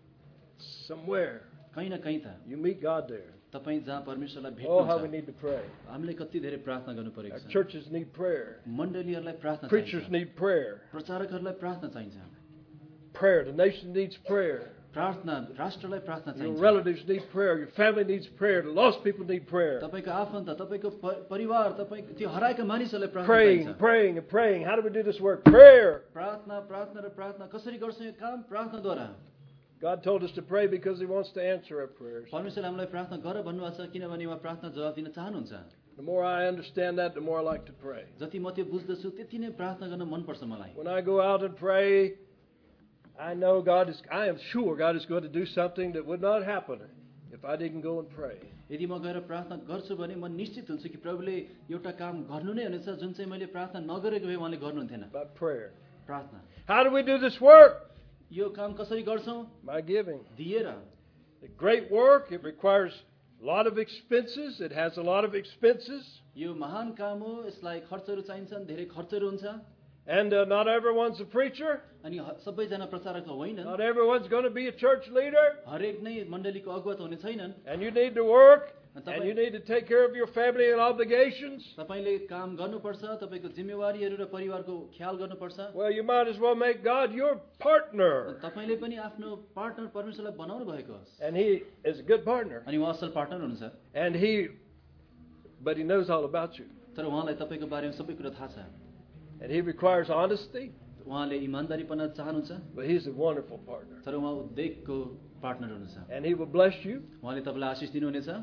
Speaker 1: Somewhere.
Speaker 2: कहीँ न कहीँ त
Speaker 1: You meet God there.
Speaker 2: तपाईँ जहाँ परमेश्वरलाई
Speaker 1: Oh, how we
Speaker 2: भेट्नुहुन्छ
Speaker 1: need to pray.
Speaker 2: हामीले कति धेरै प्रार्थना गर्नु
Speaker 1: Our
Speaker 2: परेको छ
Speaker 1: churches need prayer.
Speaker 2: मण्डलीहरूलाई प्रार्थना
Speaker 1: Preachers
Speaker 2: चाहिन्छ
Speaker 1: need prayer.
Speaker 2: प्रचारकहरूलाई प्रार्थना चाहिन्छ
Speaker 1: Prayer. The nation needs prayer.
Speaker 2: प्रार्थना राष्ट्रलाई प्रार्थना
Speaker 1: Your
Speaker 2: चाहिन्छ
Speaker 1: relatives need prayer. Your family needs prayer. The lost people need prayer.
Speaker 2: तपाईँको आफन्त तपाईँको प- परिवार तपाईँ त्यो हराएका मानिसहरूलाई प्रार्थना
Speaker 1: Praying,
Speaker 2: चाहिन्छ
Speaker 1: praying, and praying. How do we do this work? Prayer.
Speaker 2: प्रार्थना प्रार्थना र प्रार्थना कसरी गर्छौँ यो काम प्रार्थनाद्वारा
Speaker 1: God told us to pray because He wants to answer our prayers.
Speaker 2: परमेश्वरले हामीलाई प्रार्थना गर भन्नुभएको छ किनभने उहाँ प्रार्थना जवाब दिन चाहनुहुन्छ
Speaker 1: The more I understand that, the more I like to pray.
Speaker 2: जति म त्यो बुझ्दछु त्यति नै प्रार्थना गर्न मनपर्छ मलाई
Speaker 1: When I go out and pray, I know God is, I am sure God is going to do something that would not happen if I didn't go and pray.
Speaker 2: यदि म गएर प्रार्थना गर्छु भने म निश्चित हुन्छु कि प्रभुले एउटा काम गर्नु नै हुनेछ जुन चाहिँ मैले प्रार्थना नगरेको भए उहाँले गर्नुहुन्थेन
Speaker 1: By prayer.
Speaker 2: प्रार्थना
Speaker 1: How do we do this work?
Speaker 2: यो काम कसरी गर्छौँ
Speaker 1: By giving.
Speaker 2: दिएर
Speaker 1: The great work, it requires a lot of expenses. It has a lot of expenses.
Speaker 2: यो महान काम हो यसलाई खर्चहरू चाहिन्छन् धेरै खर्चहरू हुन्छ
Speaker 1: And uh, not everyone's a preacher.
Speaker 2: अनि ह- सबैजना प्रचारक होइनन्
Speaker 1: Not everyone's going to be a church leader.
Speaker 2: हरेक नै मण्डलीको अगुवा त हुने छैनन्
Speaker 1: And you need to work.
Speaker 2: And
Speaker 1: And
Speaker 2: तपाईँ-
Speaker 1: you need to take care of your family and obligations.
Speaker 2: तपाईँले काम गर्नुपर्छ तपाईँको जिम्मेवारीहरू र परिवारको ख्याल गर्नुपर्छ
Speaker 1: Well, you might as well make God your partner.
Speaker 2: तपाईँले पनि आफ्नो पार्टनर परमेश्वरलाई बनाउनु भएको होस्
Speaker 1: And He is a good partner.
Speaker 2: अनि उहाँ असल पार्टनर हुनुहुन्छ
Speaker 1: And He, but He knows all about you.
Speaker 2: तर उहाँलाई तपाईँको बारेमा सबै कुरा थाहा छ
Speaker 1: And He requires honesty.
Speaker 2: उहाँले इमान्दारीपना चाहनुहुन्छ
Speaker 1: But He's a wonderful partner.
Speaker 2: तर उहाँ उद्योगको पार्टनर हुनुहुन्छ
Speaker 1: And He will bless you.
Speaker 2: उहाँले तपाईँलाई आशिष दिनुहुनेछ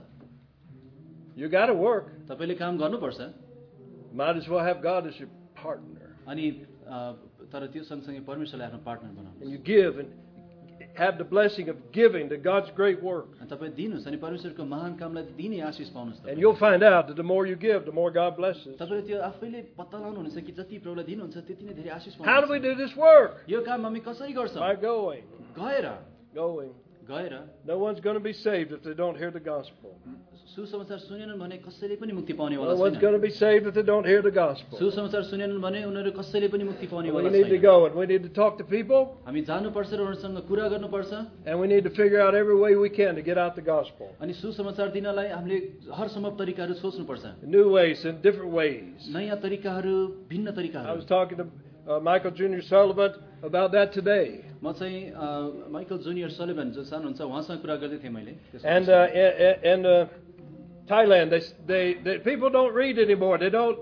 Speaker 1: You got to work.
Speaker 2: तपाईँले काम गर्नुपर्छ
Speaker 1: Might as well have God as your partner.
Speaker 2: अनि अ, तर त्यो सँगसँगै परमेश्वरलाई आफ्नो पार्टनर बनाउनु
Speaker 1: And you give and have the blessing of giving to God's great work.
Speaker 2: अनि तपाईँ दिनुहोस् अनि परमेश्वरको महान कामलाई दिने आशिष पाउनुहोस्
Speaker 1: And
Speaker 2: तपाईँ।
Speaker 1: you'll find out that the more you give, the more God blesses.
Speaker 2: तपाईँले त्यो आफैले पत्ता लगाउनुहुन्छ कि जति प्रभुलाई दिनुहुन्छ त्यति नै धेरै आशिष
Speaker 1: How do we
Speaker 2: पाउनुहुन्छ
Speaker 1: do this work?
Speaker 2: यो काम हामी कसरी गर्छौँ
Speaker 1: By going.
Speaker 2: गएर
Speaker 1: Going.
Speaker 2: गएर
Speaker 1: No one's going to be saved if they don't hear the gospel.
Speaker 2: सुसमाचार सुनेनन् भने कसैले पनि मुक्ति पाउने
Speaker 1: No
Speaker 2: वाला
Speaker 1: one's
Speaker 2: छैन
Speaker 1: going to be saved if they don't hear the gospel.
Speaker 2: सुसमाचार सुनेनन् भने उनीहरू कसैले पनि मुक्ति पाउने
Speaker 1: We
Speaker 2: वाला
Speaker 1: need to
Speaker 2: छैन
Speaker 1: go and we need to talk to people
Speaker 2: हामी जानुपर्छ र उनीहरूसँग कुरा गर्नुपर्छ
Speaker 1: and we need to figure out every way we can to get out the gospel.
Speaker 2: अनि सुसमाचार दिनलाई हामीले हर सम्भव तरिकाहरू सोच्नुपर्छ
Speaker 1: New ways and different ways.
Speaker 2: नयाँ तरिकाहरू भिन्न
Speaker 1: I
Speaker 2: तरिकाहरू
Speaker 1: was talking to uh, Michael Junior Sullivan about that today.
Speaker 2: म चाहिँ अ, माइकल जुनियर सलिभन जो सानुहुन्छ उहाँसँग कुरा गर्दै थिएँ मैले त्यसको
Speaker 1: And
Speaker 2: विषयमा।
Speaker 1: uh, in, in uh, Thailand, they, they, they people don't read anymore. They don't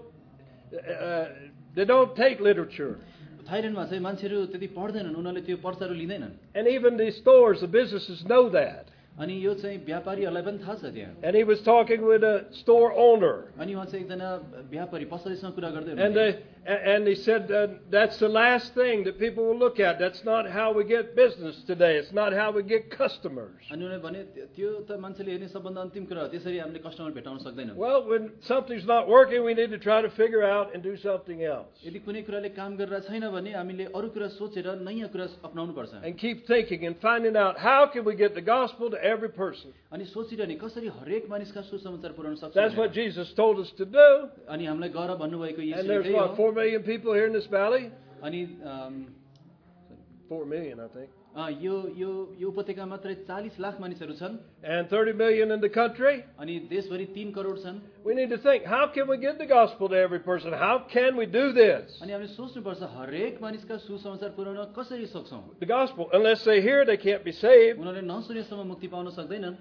Speaker 1: uh, they don't take literature.
Speaker 2: थाइल्यान्डमा चाहिँ मान्छेहरू त्यति पढ्दैनन् उनीहरूले त्यो पर्चाहरू लिँदैनन्
Speaker 1: And even the stores, the businesses know that.
Speaker 2: अनि यो चाहिँ व्यापारीहरूलाई पनि थाहा छ त्यहाँ
Speaker 1: And he was talking with a store owner.
Speaker 2: अनि उहाँ चाहिँ एकजना व्यापारी पसलेसँग कुरा गर्दै
Speaker 1: And,
Speaker 2: हुनुहुन्थ्यो
Speaker 1: uh, and he said, uh, that's the last thing that people will look at. That's not how we get business today. It's not how we get customers.
Speaker 2: अनि उनीहरूले भने त्यो त मान्छेले हेर्ने सबभन्दा अन्तिम कुरा हो त्यसरी हामीले कस्टमर भेटाउन सक्दैनौँ
Speaker 1: Well, when something's not working, we need to try to figure out and do something else.
Speaker 2: यदि कुनै कुराले काम गरेर छैन भने हामीले अरू कुरा सोचेर नयाँ कुरा अपनाउनु पर्छ
Speaker 1: And keep thinking and finding out how can we get the gospel to every person.
Speaker 2: अनि सोचिरहने कसरी हरेक मानिसका सुसमाचार पुर्याउन सक्छौँ
Speaker 1: That's
Speaker 2: भनेर।
Speaker 1: what Jesus told us to do.
Speaker 2: अनि हामीलाई गर भन्नुभएको
Speaker 1: And
Speaker 2: यीशुले
Speaker 1: there's
Speaker 2: त्यही
Speaker 1: what,
Speaker 2: हो
Speaker 1: four million people here in this valley?
Speaker 2: अनि अम,
Speaker 1: Four million, I think.
Speaker 2: अ, यो यो यो उपत्यका मात्रै चालीस लाख मानिसहरू छन्
Speaker 1: And thirty million in the country.
Speaker 2: अनि देशभरि तीन करोड छन्
Speaker 1: We need to think, how can we get the gospel to every person? How can we do this?
Speaker 2: अनि हामीले सोच्नुपर्छ हरेक मानिसका सुसमाचार पुर्याउन कसरी सक्छौँ
Speaker 1: The gospel, unless they hear, they can't be saved.
Speaker 2: उनीहरूले नसुनेसम्म मुक्ति पाउन सक्दैनन्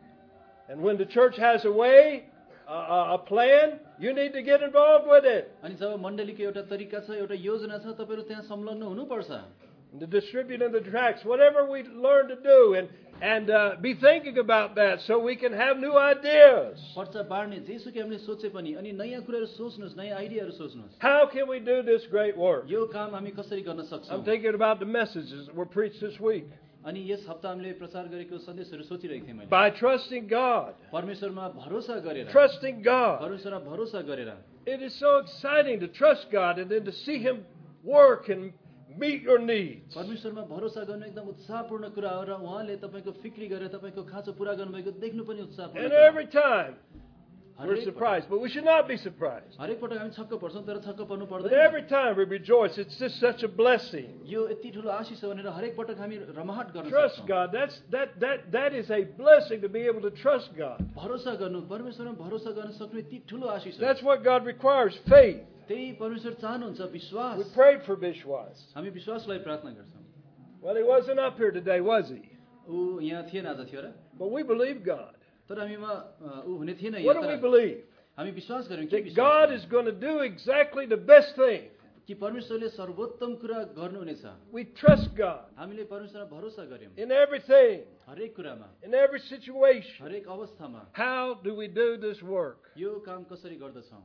Speaker 1: And when the church has a way, a, a a plan, you need to get involved with it.
Speaker 2: अनि जब मण्डलीको एउटा तरिका छ एउटा योजना छ तपाईँहरू त्यहाँ संलग्न हुनुपर्छ
Speaker 1: To distribute in the tracts, whatever we learn to do, and and uh, be thinking about that so we can have new ideas.
Speaker 2: पर्चा बाँड्ने जेसुकै हामीले सोचे पनि अनि नयाँ कुराहरू सोच्नुहोस् नयाँ आइडियाहरू सोच्नुहोस्
Speaker 1: How can we do this great work?
Speaker 2: यो काम हामी कसरी गर्न
Speaker 1: I'm
Speaker 2: सक्छौँ
Speaker 1: thinking about the messages that were preached this week.
Speaker 2: अनि यस हप्ता हामीले प्रचार गरेको सन्देशहरू सोचिरहेको थिएँ मैले
Speaker 1: By trusting God,
Speaker 2: परमेश्वरमा भरोसा गरेर
Speaker 1: trusting God.
Speaker 2: परमेश्वरमा भरोसा गरेर
Speaker 1: It is so exciting to trust God and then to see Him work and meet your needs.
Speaker 2: परमेश्वरमा भरोसा गर्नु एकदम उत्साहपूर्ण कुरा हो र उहाँले तपाईँको फिक्री गरेर तपाईँको खाँचो पुरा गर्नुभएको देख्नु पनि उत्साहपूर्ण
Speaker 1: And
Speaker 2: कुरा हो।
Speaker 1: every time we're
Speaker 2: हरेक
Speaker 1: surprised, but we should not be surprised.
Speaker 2: हरेक पटक हामी छक्क पर्छौँ तर छक्क पर्नु
Speaker 1: But
Speaker 2: पर्दैन
Speaker 1: every time we rejoice. It's just such a blessing.
Speaker 2: यो यति ठुलो आशिष हो भनेर हरेक पटक हामी रमाहट गर्न
Speaker 1: Trust
Speaker 2: सक्छौँ
Speaker 1: God. That's that that that is a blessing to be able to trust God.
Speaker 2: भरोसा गर्नु परमेश्वरमा भरोसा गर्न सक्नु यति ठुलो आशिष हो
Speaker 1: That's what God requires, faith.
Speaker 2: त्यही परमेश्वर चाहनुहुन्छ
Speaker 1: We
Speaker 2: विश्वास
Speaker 1: prayed for Vishwas.
Speaker 2: हामी विश्वासलाई प्रार्थना गर्छौँ
Speaker 1: Well, he wasn't up here today, was he?
Speaker 2: ऊ यहाँ थिएन आज थियो र
Speaker 1: But we believe God.
Speaker 2: तर हामीमा अ, ऊ हुने थिएन
Speaker 1: What
Speaker 2: यहाँ
Speaker 1: do we
Speaker 2: तर
Speaker 1: believe?
Speaker 2: हामी विश्वास गर्यौँ के
Speaker 1: That
Speaker 2: विश्वास
Speaker 1: God
Speaker 2: गर्यौँ?
Speaker 1: is going to do exactly the best thing.
Speaker 2: कि परमेश्वरले सर्वोत्तम कुरा गर्नुहुनेछ
Speaker 1: We trust God
Speaker 2: हामीले परमेश्वरमा भरोसा गर्यौँ
Speaker 1: in everything,
Speaker 2: हरेक कुरामा
Speaker 1: in every situation.
Speaker 2: हरेक अवस्थामा
Speaker 1: How do we do this work?
Speaker 2: यो काम कसरी गर्दछौँ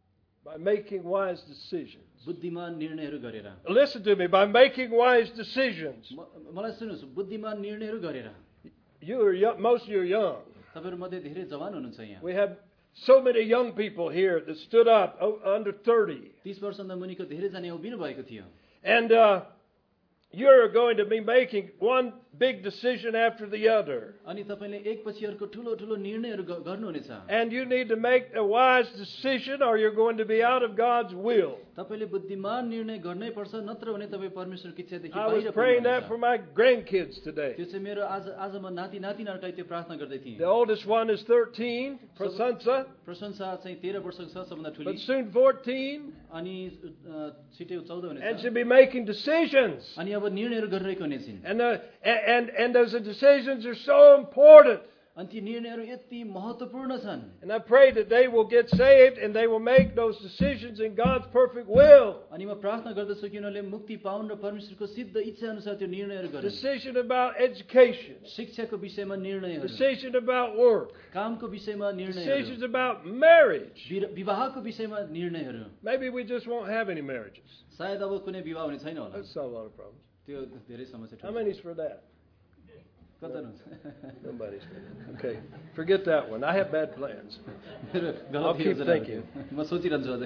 Speaker 1: By making wise decisions.
Speaker 2: बुद्धिमान निर्णयहरू गरेर
Speaker 1: Listen to me, by making wise decisions.
Speaker 2: म- मलाई सुन्नुहोस् बुद्धिमान निर्णयहरू गरेर
Speaker 1: You are young, most of you are young.
Speaker 2: तपाईँहरू मध्ये धेरै जवान हुनुहुन्छ यहाँ
Speaker 1: We have so many young people here that stood up o- under thirty.
Speaker 2: तीस वर्षभन्दा मुनिको धेरैजना यहाँ उभिनु भएको थियो
Speaker 1: And uh, you're going to be making one big decision after the other.
Speaker 2: अनि तपाईँले एकपछि अर्को ठुलो ठुलो निर्णयहरू ग- गर्नुहुनेछ
Speaker 1: And you need to make a wise decision or you're going to be out of God's will.
Speaker 2: तपाईँले बुद्धिमान निर्णय गर्नै पर्छ नत्र भने तपाईँ परमेश्वरको इच्छादेखि
Speaker 1: I was
Speaker 2: बाहिर
Speaker 1: praying that
Speaker 2: पुग्नुहुनेछ।
Speaker 1: for my grandkids today.
Speaker 2: त्यो चाहिँ मेरो आज आज म नाति नातिनाहरूलाई त्यो प्रार्थना गर्दै थिएँ
Speaker 1: The oldest one is thirteen, Prasansa,
Speaker 2: प्रशंसा चाहिँ तेह्र वर्षको छ सबभन्दा ठुली
Speaker 1: but soon fourteen,
Speaker 2: अनि अ, छिटै चौध
Speaker 1: and
Speaker 2: हुनेछ
Speaker 1: she'll be making decisions.
Speaker 2: अनि अब निर्णयहरू गरिरहेको हुनेछन्
Speaker 1: And, uh, and, and those decisions are so important.
Speaker 2: अनि ती निर्णयहरू यति महत्त्वपूर्ण छन्
Speaker 1: And I pray that they will get saved and they will make those decisions in God's perfect will.
Speaker 2: अनि म प्रार्थना गर्दछु कि उनीहरूले मुक्ति पाउन् र परमेश्वरको सिद्ध इच्छा अनुसार त्यो निर्णयहरू गरून्
Speaker 1: Decision about education.
Speaker 2: शिक्षाको विषयमा निर्णयहरू
Speaker 1: Decision about work.
Speaker 2: कामको विषयमा निर्णयहरू
Speaker 1: Decisions about marriage.
Speaker 2: विर- विवाहको विषयमा निर्णयहरू
Speaker 1: Maybe we just won't have any marriages.
Speaker 2: सायद अब कुनै विवाह हुने छैन होला
Speaker 1: That'd solve a lot of problems.
Speaker 2: त्यो धेरै समस्या
Speaker 1: How
Speaker 2: ठुलो छ।
Speaker 1: many's for that?
Speaker 2: कता हुन्छ
Speaker 1: Nobody's for that. Okay. Forget that one. I have bad plans.
Speaker 2: मेरो
Speaker 1: I'll
Speaker 2: गलत
Speaker 1: keep
Speaker 2: योजनाहरू
Speaker 1: thinking.
Speaker 2: थियो। म सोचिरहन्छु अझै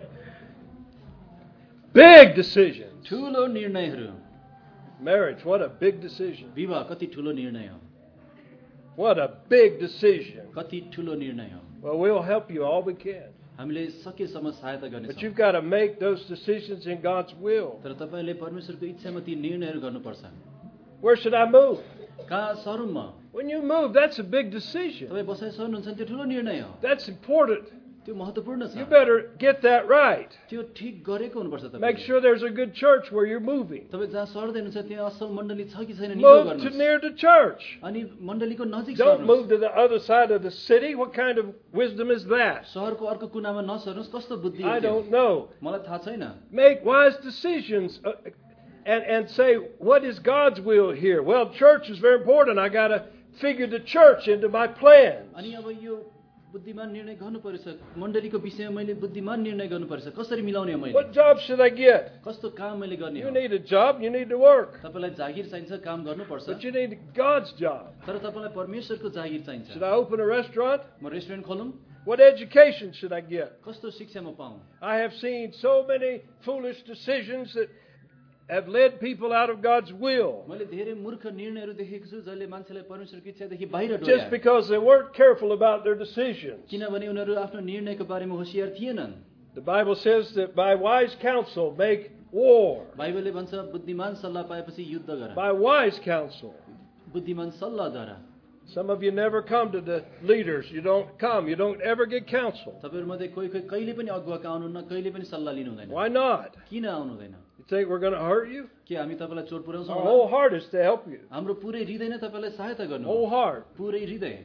Speaker 1: Big decisions.
Speaker 2: ठुलो निर्णयहरू
Speaker 1: Marriage, what a big decision.
Speaker 2: विवाह कति ठुलो निर्णय हो
Speaker 1: What a big decision.
Speaker 2: कति ठुलो निर्णय हो
Speaker 1: Well, we'll help you all we can.
Speaker 2: हामीले सकेसम्म सहायता
Speaker 1: But
Speaker 2: गर्नेछौँ
Speaker 1: you've got to make those decisions in God's will.
Speaker 2: तर तपाईँले परमेश्वरको इच्छामा ती निर्णयहरू गर्नुपर्छ
Speaker 1: Where should I move?
Speaker 2: कहाँ सरुम म
Speaker 1: When you move, that's a big decision.
Speaker 2: तपाईँ बसाइ सर्नुहुन्छ भने त्यो ठुलो निर्णय हो
Speaker 1: That's important.
Speaker 2: त्यो महत्त्वपूर्ण छ
Speaker 1: You better get that right.
Speaker 2: त्यो ठिक गरेको हुनुपर्छ
Speaker 1: Make
Speaker 2: तपाईँ
Speaker 1: sure there's a good church where you're moving.
Speaker 2: तपाईँ जहाँ सर्दै हुनुहुन्छ त्यहाँ असल मण्डली छ कि छैन निको
Speaker 1: Move to
Speaker 2: गर्नुहोस्
Speaker 1: near the church.
Speaker 2: अनि मण्डलीको नजिक
Speaker 1: Don't
Speaker 2: सर्नुहोस्
Speaker 1: move to the other side of the city. What kind of wisdom is that?
Speaker 2: सहरको अर्को कुनामा नसर्नुहोस् कस्तो बुद्धि हो
Speaker 1: I
Speaker 2: त्यो?
Speaker 1: don't know.
Speaker 2: मलाई थाहा छैन
Speaker 1: Make wise decisions uh, and, and say, what is God's will here? Well, church is very important. I got to figure the church into my plans.
Speaker 2: अनि अब यो बुद्धिमान निर्णय गर्नु पर्छ मण्डलीको विषयमा मैले बुद्धिमान निर्णय गर्नु पर्छ कसरी मिलाउने मैले
Speaker 1: What job should I get?
Speaker 2: कस्तो काम मैले गर्ने
Speaker 1: You
Speaker 2: हो
Speaker 1: need a job, you need to work.
Speaker 2: तपाईलाई जागिर चाहिन्छ काम गर्नु पर्छ
Speaker 1: But you need God's job.
Speaker 2: तर तपाईलाई परमेश्वरको जागिर चाहिन्छ
Speaker 1: Should I open a restaurant?
Speaker 2: म रेस्टुरेन्ट खोलौं
Speaker 1: What education should I get?
Speaker 2: कस्तो शिक्षा म पाऊँ
Speaker 1: I have seen so many foolish decisions that have led people out of God's will.
Speaker 2: मैले धेरै मूर्ख निर्णयहरू देखेको छु जसले मान्छेलाई परमेश्वरको इच्छादेखि बाहिर
Speaker 1: Just
Speaker 2: डोर्याए
Speaker 1: because they weren't careful about their decisions.
Speaker 2: किनभने उनीहरू आफ्नो निर्णयको बारेमा होशियार थिएनन्
Speaker 1: The Bible says that by wise counsel make war.
Speaker 2: बाइबलले भन्छ बुद्धिमान सल्लाह पाएपछि युद्ध गर
Speaker 1: By wise counsel.
Speaker 2: बुद्धिमान सल्लाहद्वारा
Speaker 1: Some of you never come to the leaders. You don't come. You don't ever get counsel.
Speaker 2: तपाईहरुमध्ये कोही कोही कहिले पनि अगुवाका आउनुहुन्न कहिले पनि सल्लाह लिनु हुँदैन
Speaker 1: Why not?
Speaker 2: किन आउनु हुँदैन
Speaker 1: You think we're going to hurt you?
Speaker 2: के हामी तपाईलाई चोट पुर्याउँछौँ
Speaker 1: Our
Speaker 2: होला?
Speaker 1: whole heart is to help you.
Speaker 2: हाम्रो पुरै हृदय नै तपाईलाई सहायता गर्नु
Speaker 1: Whole heart.
Speaker 2: पुरै हृदय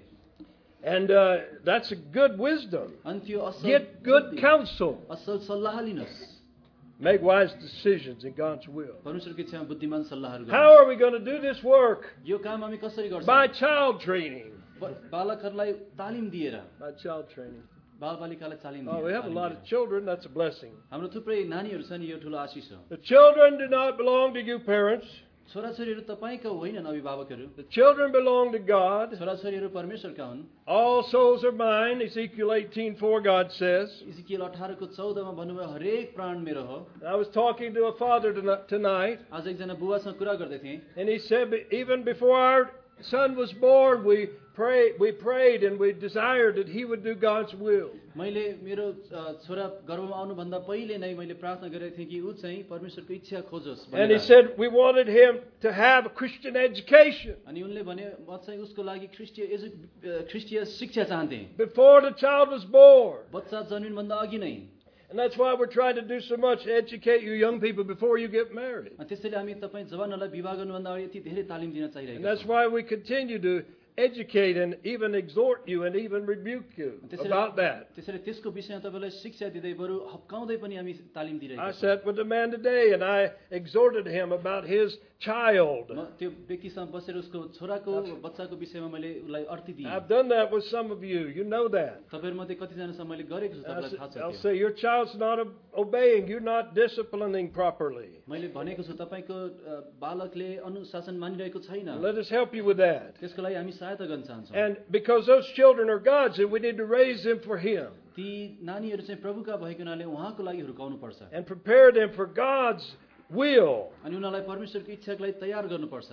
Speaker 1: And uh, that's a good wisdom.
Speaker 2: अनि त्यो असल
Speaker 1: Get good
Speaker 2: बुद्धि,
Speaker 1: counsel.
Speaker 2: असल सल्लाह लिनुस्
Speaker 1: Make wise decisions in God's will.
Speaker 2: परमेश्वरको इच्छामा बुद्धिमान सल्लाहहरू
Speaker 1: How are we going to do this work?
Speaker 2: गर्नु यो काम हामी कसरी गर्छौँ
Speaker 1: By child training.
Speaker 2: ब- बालकहरूलाई तालिम दिएर
Speaker 1: By child training.
Speaker 2: बालबालिकालाई तालिम
Speaker 1: Oh, we
Speaker 2: दिएर
Speaker 1: have a
Speaker 2: तालिम
Speaker 1: lot
Speaker 2: दिएर।
Speaker 1: of children. That's a blessing.
Speaker 2: हाम्रो थुप्रै नानीहरू छन् यो ठुलो आशिष हो
Speaker 1: The children do not belong to you, parents.
Speaker 2: छोराछोरीहरू तपाईँका होइनन् अभिभावकहरू
Speaker 1: The children belong to God.
Speaker 2: छोराछोरीहरू परमेश्वरका हुन्
Speaker 1: All souls are mine. Ezekiel eighteen four, God says.
Speaker 2: Ezekiel अठारको चौधमा भन्नुभयो हरेक प्राण मेरो हो
Speaker 1: I was talking to a father toni- tonight,
Speaker 2: आज एकजना बुवासँग कुरा गर्दै थिएँ
Speaker 1: and he said, even before our son was born, we prayed, we prayed, and we desired that he would do God's will.
Speaker 2: मैले मेरो अ, छोरा गर्भमा आउनुभन्दा पहिले नै मैले प्रार्थना गरेको थिएँ कि ऊ चाहिँ परमेश्वरको इच्छा खोजोस्
Speaker 1: And he
Speaker 2: भनेर।
Speaker 1: said we wanted him to have a Christian education.
Speaker 2: अनि उनले भने म चाहिँ उसको लागि ख्रिस्टीय एजु अ, ख्रिस्टीय शिक्षा चाहन्थे
Speaker 1: Before the child was born.
Speaker 2: बच्चा जन्मिनुभन्दा अघि नै
Speaker 1: And that's why we're trying to do so much to educate you young people before you get married.
Speaker 2: अनि त्यसैले हामी तपाईँ जवानहरूलाई विवाह गर्नुभन्दा अगाडि यति धेरै तालिम दिन
Speaker 1: And
Speaker 2: चाहिरहेको
Speaker 1: that's
Speaker 2: छौँ
Speaker 1: why we continue to educate and even exhort you and even rebuke you
Speaker 2: त्यसैले
Speaker 1: about that.
Speaker 2: त्यसैले त्यसको विषयमा तपाईँलाई शिक्षा दिँदै बरु हप्काउँदै पनि हामी तालिम
Speaker 1: I
Speaker 2: दिइरहेको छौँ
Speaker 1: sat with a man today and I exhorted him about his child.
Speaker 2: म त्यो व्यक्तिसँग बसेर उसको छोराको बच्चाको विषयमा मैले उसलाई अर्थी दिएँ
Speaker 1: I've done that with some of you. You know that.
Speaker 2: तपाईँहरूमध्ये कतिजनासँग मैले गरेको छु
Speaker 1: I'll
Speaker 2: तपाईँलाई
Speaker 1: say,
Speaker 2: थाहा छ
Speaker 1: I'll
Speaker 2: त्यो।
Speaker 1: say your child's not obeying. You're not disciplining properly.
Speaker 2: मैले भनेको छु तपाईँको अ, बालकले अनुशासन मानिरहेको छैन
Speaker 1: Let us help you with that.
Speaker 2: त्यसको लागि हामी सहायता गर्न चाहन्छौँ
Speaker 1: And because those children are God's, and we need to raise them for Him
Speaker 2: ती नानीहरू चाहिँ प्रभुका भएको हुनाले उहाँको लागि हुर्काउनु पर्छ
Speaker 1: and prepare them for God's will.
Speaker 2: अनि उनीहरूलाई परमेश्वरको इच्छाको लागि तयार गर्नुपर्छ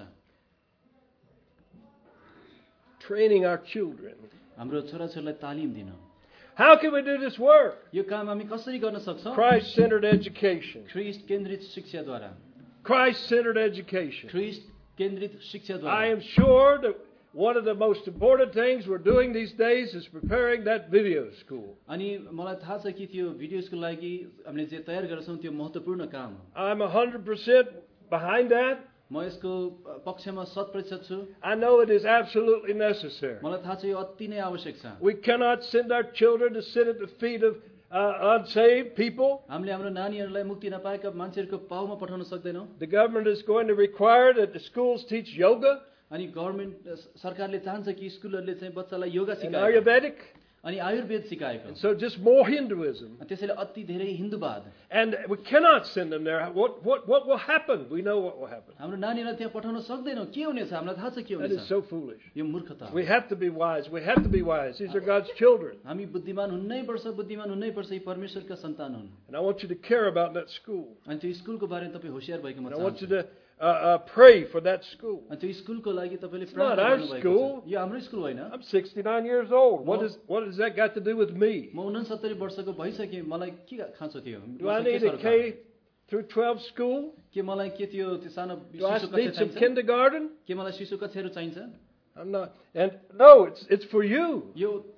Speaker 1: Training our children.
Speaker 2: हाम्रो छोराछोरीलाई तालिम दिन
Speaker 1: How can we do this work?
Speaker 2: यो काम हामी कसरी गर्न सक्छौँ
Speaker 1: Christ-centered education.
Speaker 2: ख्रिस्ट केन्द्रित शिक्षाद्वारा
Speaker 1: Christ-centered education.
Speaker 2: ख्रिस्ट केन्द्रित
Speaker 1: I
Speaker 2: शिक्षाद्वारा
Speaker 1: am sure that one of the most important things we're doing these days is preparing that video school.
Speaker 2: अनि मलाई थाहा छ कि त्यो भिडियोजको लागि हामीले जे तयार गर्छौँ त्यो महत्त्वपूर्ण काम हो
Speaker 1: I'm one hundred percent behind that.
Speaker 2: म यसको पक्षमा शत प्रतिशत छु
Speaker 1: I know it is absolutely necessary.
Speaker 2: मलाई थाहा छ यो अति नै आवश्यक छ
Speaker 1: We cannot send our children to sit at the feet of uh, unsaved people.
Speaker 2: हामीले हाम्रो नानीहरूलाई मुक्ति नपाएका मान्छेहरूको पाउमा पठाउन सक्दैनौँ
Speaker 1: The government is going to require that the schools teach yoga
Speaker 2: अनि गभर्मेन्ट सरकारले चाहन्छ कि स्कुलहरूले चाहिँ बच्चालाई योगा
Speaker 1: and
Speaker 2: सिकाएको
Speaker 1: Ayurvedic,
Speaker 2: अनि आयुर्वेद सिकाएको
Speaker 1: and so just more Hinduism.
Speaker 2: त्यसैले अति धेरै हिन्दूवाद
Speaker 1: And we cannot send them there. What, what, what will happen? We know what will happen.
Speaker 2: हाम्रो नानीहरूलाई त्यहाँ पठाउन सक्दैनौँ के हुनेछ हामीलाई थाहा छ के
Speaker 1: That is
Speaker 2: हुनेछ
Speaker 1: so foolish.
Speaker 2: यो मूर्खता हो
Speaker 1: We have to be wise. We have to be wise. These are God's children.
Speaker 2: हामी बुद्धिमान हुनै पर्छ बुद्धिमान हुनै पर्छ यी परमेश्वरका सन्तान हुन्
Speaker 1: And I want you to care about that school.
Speaker 2: अनि त्यो स्कुलको बारेमा तपाईँ होसियार भएको म
Speaker 1: And I want you
Speaker 2: चाहन्छु
Speaker 1: to uh, uh, pray for that school.
Speaker 2: अनि त्यो स्कुलको लागि तपाईँले
Speaker 1: not
Speaker 2: प्रार्थना
Speaker 1: our
Speaker 2: गर्नुभएको
Speaker 1: school.
Speaker 2: छ यो हाम्रो स्कुल होइन
Speaker 1: I'm sixty-nine years old. What,
Speaker 2: No.
Speaker 1: is, what has that got to do with me?
Speaker 2: म उनसत्तरी वर्षको भइसकेँ मलाई के खाँचो थियो
Speaker 1: Do I
Speaker 2: मसँग के
Speaker 1: need a
Speaker 2: सरकार?
Speaker 1: K through twelve school?
Speaker 2: के मलाई के त्यो त्यो सानो
Speaker 1: Do I
Speaker 2: शिशु
Speaker 1: need
Speaker 2: कक्षा
Speaker 1: some
Speaker 2: चाहिन्छ
Speaker 1: kindergarten?
Speaker 2: के मलाई शिशु कक्षाहरू चाहिन्छ
Speaker 1: I'm not. And no, it's it's for you.
Speaker 2: यो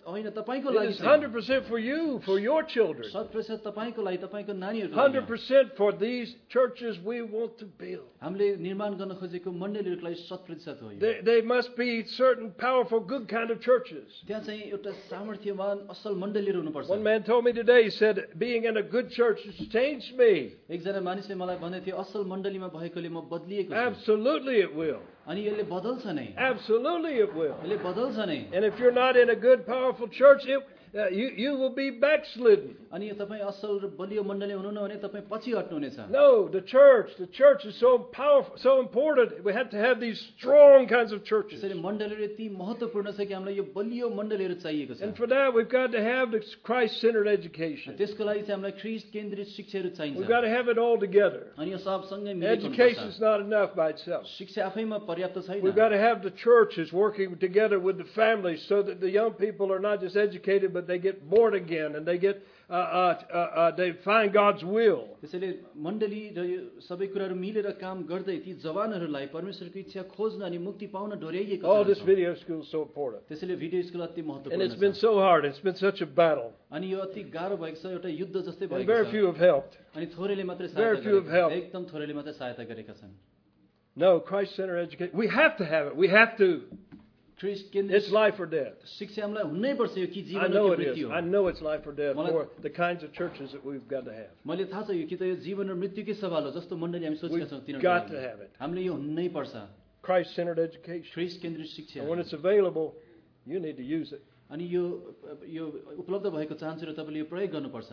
Speaker 2: होइन तपाईँको
Speaker 1: It
Speaker 2: लागि
Speaker 1: is
Speaker 2: चाहिँ
Speaker 1: one hundred percent for you, for your children.
Speaker 2: शत प्रतिशत तपाईँको लागि तपाईँको नानीहरूको
Speaker 1: one hundred
Speaker 2: लागि
Speaker 1: percent for these churches we want to build.
Speaker 2: हामीले निर्माण गर्न खोजेको मण्डलीहरूको लागि शत प्रतिशत हो यो।
Speaker 1: They, they must be certain powerful, good kind of churches.
Speaker 2: त्यहाँ चाहिँ एउटा सामर्थ्यवान असल मण्डलीहरू हुनुपर्छ।
Speaker 1: One man told me today, he said, being in a good church has changed me.
Speaker 2: एकजना मानिसले मलाई भन्दै थियो असल मण्डलीमा भएकोले म बदलिएको छु।
Speaker 1: Absolutely it will.
Speaker 2: अनि यसले बदल्छ नै,
Speaker 1: Absolutely it will.
Speaker 2: यसले बदल्छ नै।
Speaker 1: And if you're not in a good, powerful church, it, uh, you, you will be backslidden.
Speaker 2: अनि तपाईँ असल र बलियो मण्डली हुनुहुन्न भने तपाईँ पछि हट्नुहुनेछ।
Speaker 1: No, the church, the church is so powerful, so important. We have to have these strong kinds of churches.
Speaker 2: त्यसैले मण्डलीहरू यति महत्त्वपूर्ण छ कि हामीलाई यो बलियो मण्डलीहरू चाहिएको छ।
Speaker 1: And for that, we've got to have the Christ-centered education.
Speaker 2: त्यसको लागि चाहिँ हामीलाई ख्रीष्ट केन्द्रित शिक्षाहरू चाहिन्छ।
Speaker 1: We've got to have it all together.
Speaker 2: अनि यो सब सँगै मिलेको
Speaker 1: Education
Speaker 2: हुनुपर्छ।
Speaker 1: is not enough by itself.
Speaker 2: शिक्षा आफैमा पर्याप्त छैन।
Speaker 1: We've got to have the churches working together with the families so that the young people are not just educated, but they get born again and they get uh, uh, uh, uh, they find God's will.
Speaker 2: त्यसैले मण्डली र यो सबै कुराहरू मिलेर काम गर्दै ती जवानहरूलाई परमेश्वरको इच्छा खोज्न अनि मुक्ति पाउन डोर्याइएको
Speaker 1: Oh, this
Speaker 2: छ।
Speaker 1: video school is so important.
Speaker 2: त्यसैले भिडियो स्कुल अति
Speaker 1: And
Speaker 2: महत्त्वपूर्ण
Speaker 1: it's been
Speaker 2: छ।
Speaker 1: so hard. It's been such a battle.
Speaker 2: अनि यो अति गाह्रो भएको छ, एउटा युद्ध जस्तै
Speaker 1: And
Speaker 2: भएको
Speaker 1: very
Speaker 2: छ।
Speaker 1: few have helped.
Speaker 2: अनि थोरैले मात्रै
Speaker 1: Very
Speaker 2: सहायता
Speaker 1: few have
Speaker 2: गरेका
Speaker 1: helped.
Speaker 2: छन्। एकदम थोरैले मात्रै सहायता गरेका छन्।
Speaker 1: No, Christ-centered education. We have to have it. We have to.
Speaker 2: ख्रीष्ट केन्द्रित
Speaker 1: It's life or death.
Speaker 2: शिक्षा हामीलाई हुनै पर्छ, यो कि
Speaker 1: I
Speaker 2: जीवन हो
Speaker 1: know
Speaker 2: कि
Speaker 1: it is.
Speaker 2: मृत्यु हो।
Speaker 1: I know it's life or death
Speaker 2: मलाई-
Speaker 1: for the kinds of churches that we've got to have.
Speaker 2: मैले थाहा छ यो कि त यो जीवन र मृत्युकै सवाल हो, जस्तो मण्डली हामी सोचेका छौँ
Speaker 1: We've
Speaker 2: तिनीहरूको
Speaker 1: got to
Speaker 2: लागि।
Speaker 1: have it.
Speaker 2: हामीले यो हुनै पर्छ,
Speaker 1: Christ-centered education.
Speaker 2: ख्रीष्ट केन्द्रित शिक्षा।
Speaker 1: And when it's available, you need to use it.
Speaker 2: अनि यो यो उपलब्ध भएको चान्स र तपाईँले यो प्रयोग गर्नुपर्छ।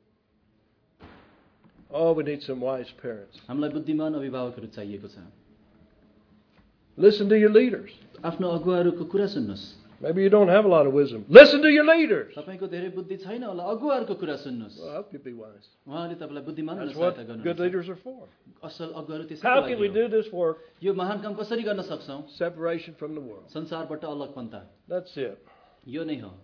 Speaker 1: Oh, we need some wise parents.
Speaker 2: हामीलाई बुद्धिमान अभिभावकहरू चाहिएको छ।
Speaker 1: Listen to your leaders.
Speaker 2: आफ्नो अगुवाहरूको कुरा सुन्नुहोस्।
Speaker 1: Maybe you don't have a lot of wisdom. Listen to your leaders.
Speaker 2: तपाईँको धेरै बुद्धि छैन होला, अगुवाहरूको कुरा सुन्नुहोस्।
Speaker 1: Well, I hope you be wise.
Speaker 2: उहाँले तपाईँलाई बुद्धिमान हुन
Speaker 1: That's
Speaker 2: सहायता
Speaker 1: what
Speaker 2: गर्नुहुन्छ।
Speaker 1: good leaders are for.
Speaker 2: असल अगुवाहरू त्यसैको
Speaker 1: How
Speaker 2: लागि
Speaker 1: can we
Speaker 2: हो।
Speaker 1: do this work?
Speaker 2: यो महान काम कसरी गर्न सक्छौँ?
Speaker 1: Separation from the world.
Speaker 2: संसारबाट अलगपन्था,
Speaker 1: That's it.
Speaker 2: यो नै हो।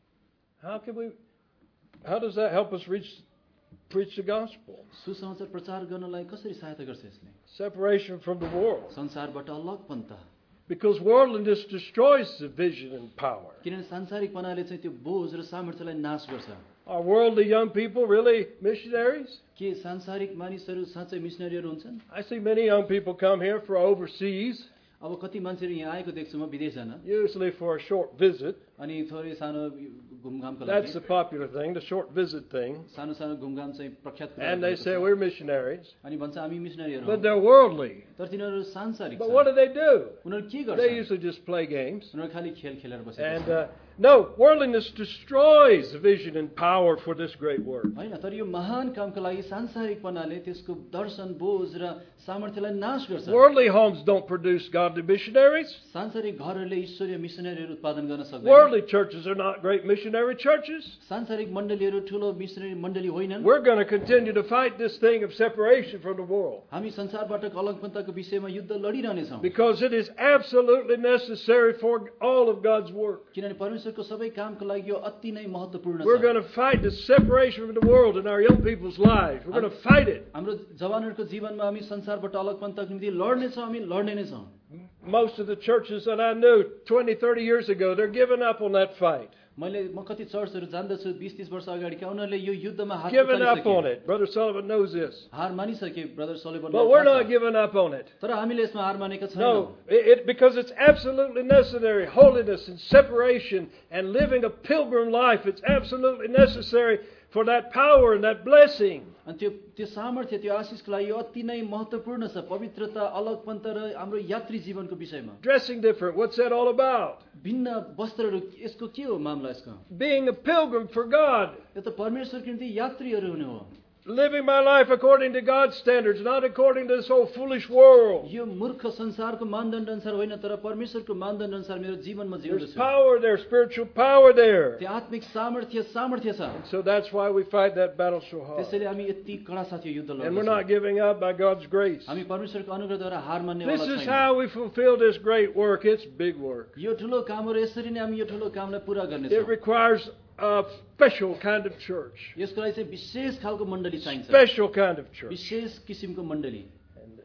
Speaker 1: How can we? How does that help us reach, preach the gospel?
Speaker 2: सुसमाचार प्रचार गर्नलाई कसरी सहायता गर्छ यसले?
Speaker 1: Separation from the world.
Speaker 2: संसारबाट अलगपन्था,
Speaker 1: Because worldliness destroys the vision and power.
Speaker 2: किनभने सांसारिकपनाले चाहिँ त्यो बोझ र सामर्थ्यलाई नाश गर्छ।
Speaker 1: Are worldly young people really missionaries?
Speaker 2: के सांसारिक मानिसहरू साँच्चै मिसनरीहरू हुन्छन्?
Speaker 1: I see many young people come here for overseas,
Speaker 2: अब कति मान्छेहरू यहाँ आएको देख्छु म विदेश जान,
Speaker 1: usually for a short visit.
Speaker 2: अनि थोरै सानो घुमघामको
Speaker 1: That's
Speaker 2: लागि,
Speaker 1: the popular thing, the short visit thing.
Speaker 2: सानो सानो घुमघाम चाहिँ प्रख्यात कुरा
Speaker 1: And they
Speaker 2: भएको
Speaker 1: say
Speaker 2: छ।
Speaker 1: we're missionaries.
Speaker 2: अनि भन्छ हामी मिसनरीहरू
Speaker 1: But
Speaker 2: हौँ।
Speaker 1: they're worldly.
Speaker 2: तर तिनीहरू सांसारिक
Speaker 1: But
Speaker 2: छन्।
Speaker 1: what do they do?
Speaker 2: उनीहरू के
Speaker 1: They
Speaker 2: गर्छन्?
Speaker 1: usually just play games.
Speaker 2: उनीहरू खालि खेल खेलेर बसेका
Speaker 1: And
Speaker 2: छन्।
Speaker 1: uh, no, worldliness destroys the vision and power for this great work.
Speaker 2: होइन, तर यो महान कामको लागि सांसारिकपनाले त्यसको दर्शन, बोझ र सामर्थ्यलाई नाश गर्छ।
Speaker 1: Worldly homes don't produce godly missionaries.
Speaker 2: सांसारिक घरहरूले ईश्वरीय मिसनरीहरू उत्पादन गर्न सक्दैन।
Speaker 1: Worldly churches are not great missionary churches.
Speaker 2: सांसारिक मण्डलीहरू ठुलो मिसनरी मण्डली होइनन्।
Speaker 1: We're going to continue to fight this thing of separation from the world
Speaker 2: हामी संसारबाट अलगपन्थाको विषयमा युद्ध लडिरहनेछौँ,
Speaker 1: because it is absolutely necessary for all of God's work.
Speaker 2: किनभने परमेश्वरको सबै कामको लागि यो अति नै महत्त्वपूर्ण
Speaker 1: We're
Speaker 2: छ।
Speaker 1: going to fight the separation from the world in our young people's lives. We're going to fight it.
Speaker 2: हाम्रो जवानहरूको जीवनमा हामी संसारबाट अलगपन्थाको निम्ति लड्नेछौँ, हामी लड्ने नै छौँ।
Speaker 1: Most of the churches that I knew twenty, thirty years ago, they're giving up on that fight.
Speaker 2: मैले म कति चर्चहरू जान्दछु बीस तीस वर्ष अगाडिका, उनीहरूले यो युद्धमा हात
Speaker 1: Giving up on
Speaker 2: उचालिसके।
Speaker 1: it. Brother Sullivan knows this.
Speaker 2: हार मानिसके brother Sullivan.
Speaker 1: But we're not giving up on it.
Speaker 2: तर हामीले यसमा हार मानेका छैनौँ।
Speaker 1: No, it, it because it's absolutely necessary. Holiness and separation and living a pilgrim life, it's absolutely necessary for that power and that blessing.
Speaker 2: अनि त्यो त्यो सामर्थ्य, त्यो आशिषको लागि यो अति नै महत्त्वपूर्ण छ। पवित्रता, अलगपन्था र हाम्रो यात्री जीवनको विषयमा।
Speaker 1: Dressing different, what's that all about?
Speaker 2: भिन्न वस्त्रहरू, यसको के हो मामला यसको?
Speaker 1: Being a pilgrim for God.
Speaker 2: यो त परमेश्वरको निम्ति यात्रीहरू हुनु हो।
Speaker 1: Living my life according to God's standards, not according to this old foolish world.
Speaker 2: यो मूर्ख संसारको मानदण्ड अनुसार होइन, तर परमेश्वरको मानदण्ड अनुसार मेरो जीवनमा
Speaker 1: There's
Speaker 2: जिउँदछु।
Speaker 1: power there, spiritual power there.
Speaker 2: त्यो आत्मिक सामर्थ्य सामर्थ्य छ।
Speaker 1: So that's why we fight that battle so hard.
Speaker 2: त्यसैले हामी यति कडा साथ यो युद्ध
Speaker 1: And we're
Speaker 2: लड्छौँ।
Speaker 1: not giving up by God's grace.
Speaker 2: हामी परमेश्वरको अनुग्रहद्वारा हार मान्ने
Speaker 1: This
Speaker 2: वाला
Speaker 1: is
Speaker 2: छैनौँ।
Speaker 1: how we fulfill this great work. It's big work.
Speaker 2: यो ठुलो काम हो र यसरी नै हामी यो ठुलो कामलाई पुरा
Speaker 1: It
Speaker 2: गर्नेछौँ।
Speaker 1: requires a special kind of church.
Speaker 2: यसको लागि चाहिँ विशेष खालको मण्डली चाहिन्छ,
Speaker 1: Special kind of church.
Speaker 2: विशेष किसिमको मण्डली।
Speaker 1: And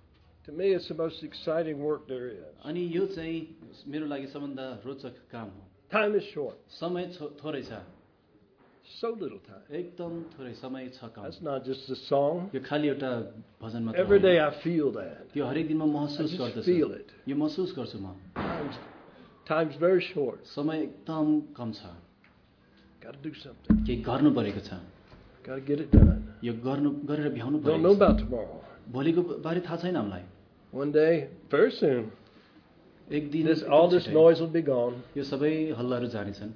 Speaker 1: to me, it's the most exciting work there is.
Speaker 2: अनि यो चाहिँ मेरो लागि सबभन्दा रोचक काम हो।
Speaker 1: Time is short.
Speaker 2: समय छो- थोरै छ,
Speaker 1: So little time.
Speaker 2: एकदम थोरै समय छ कम।
Speaker 1: That's not just a song.
Speaker 2: यो खालि एउटा भजन मात्र
Speaker 1: Every
Speaker 2: होइन।
Speaker 1: day I feel that.
Speaker 2: त्यो हरेक दिनमा
Speaker 1: I
Speaker 2: महसुस
Speaker 1: just
Speaker 2: गर्दछु,
Speaker 1: feel it.
Speaker 2: यो महसुस गर्छु म।
Speaker 1: Time's, time's very short.
Speaker 2: समय एकदम कम छ,
Speaker 1: Got to do something.
Speaker 2: केही गर्नु परेको छ,
Speaker 1: Got to get it done.
Speaker 2: यो गर्नु गरेर भ्याउनु
Speaker 1: Don't know
Speaker 2: परेको छ।
Speaker 1: about tomorrow.
Speaker 2: भोलिको बारे थाहा छैन हामीलाई।
Speaker 1: One day, very soon,
Speaker 2: एक दिन
Speaker 1: this all this
Speaker 2: छिटै
Speaker 1: noise will be gone.
Speaker 2: यो सबै हल्लाहरू जानेछन्।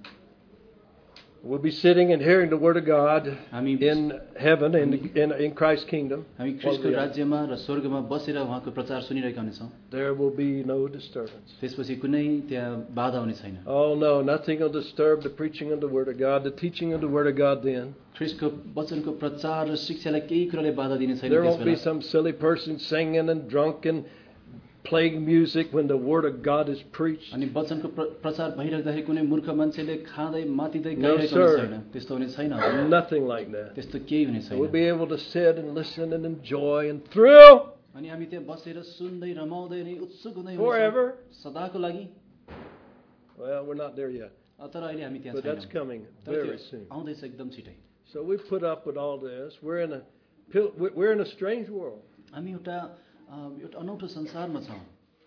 Speaker 1: We'll be sitting and hearing the Word of God
Speaker 2: हामी
Speaker 1: in heaven, in, in, in Christ's kingdom.
Speaker 2: हामी
Speaker 1: while
Speaker 2: ख्रिस्टको
Speaker 1: we are-
Speaker 2: राज्यमा र स्वर्गमा बसेर उहाँको प्रचार सुनिरहेका हुनेछौँ।
Speaker 1: There will be no disturbance.
Speaker 2: त्यसपछि कुनै त्यहाँ बाधा हुने छैन।
Speaker 1: Oh no, nothing will disturb the preaching of the Word of God, the teaching of the Word of God then.
Speaker 2: ख्रिस्टको वचनको प्रचार र शिक्षालाई केही कुराले बाधा दिने छैन
Speaker 1: There
Speaker 2: त्यस
Speaker 1: won't be
Speaker 2: Bela.
Speaker 1: some silly person singing and drunk and playing music when the Word of God is preached.
Speaker 2: अनि वचनको प्र- प्रचार भइराख्दाखेरि कुनै मूर्ख मान्छेले खाँदै मातिँदै
Speaker 1: No,
Speaker 2: गाइरहेको
Speaker 1: sir.
Speaker 2: हुने छैन, त्यस्तो हुने छैन।
Speaker 1: Nothing like that.
Speaker 2: त्यस्तो केही हुने
Speaker 1: We'll
Speaker 2: छैन।
Speaker 1: be able to sit and listen and enjoy and thrill
Speaker 2: अनि हामी त्यहाँ बसेर सुन्दै रमाउँदै अनि उत्सुक हुँदै हुनेछौँ
Speaker 1: forever.
Speaker 2: सदाको लागि।
Speaker 1: Well, we're not there yet,
Speaker 2: तर अहिले हामी त्यहाँ
Speaker 1: but that's
Speaker 2: छैनौँ,
Speaker 1: coming
Speaker 2: तर
Speaker 1: very
Speaker 2: त्यो
Speaker 1: soon.
Speaker 2: आउँदैछ एकदम छिटै।
Speaker 1: So we put up with all this. We're in a pil- we're in a strange world.
Speaker 2: हामी एउटा अ, एउटा अनौठो संसारमा छौँ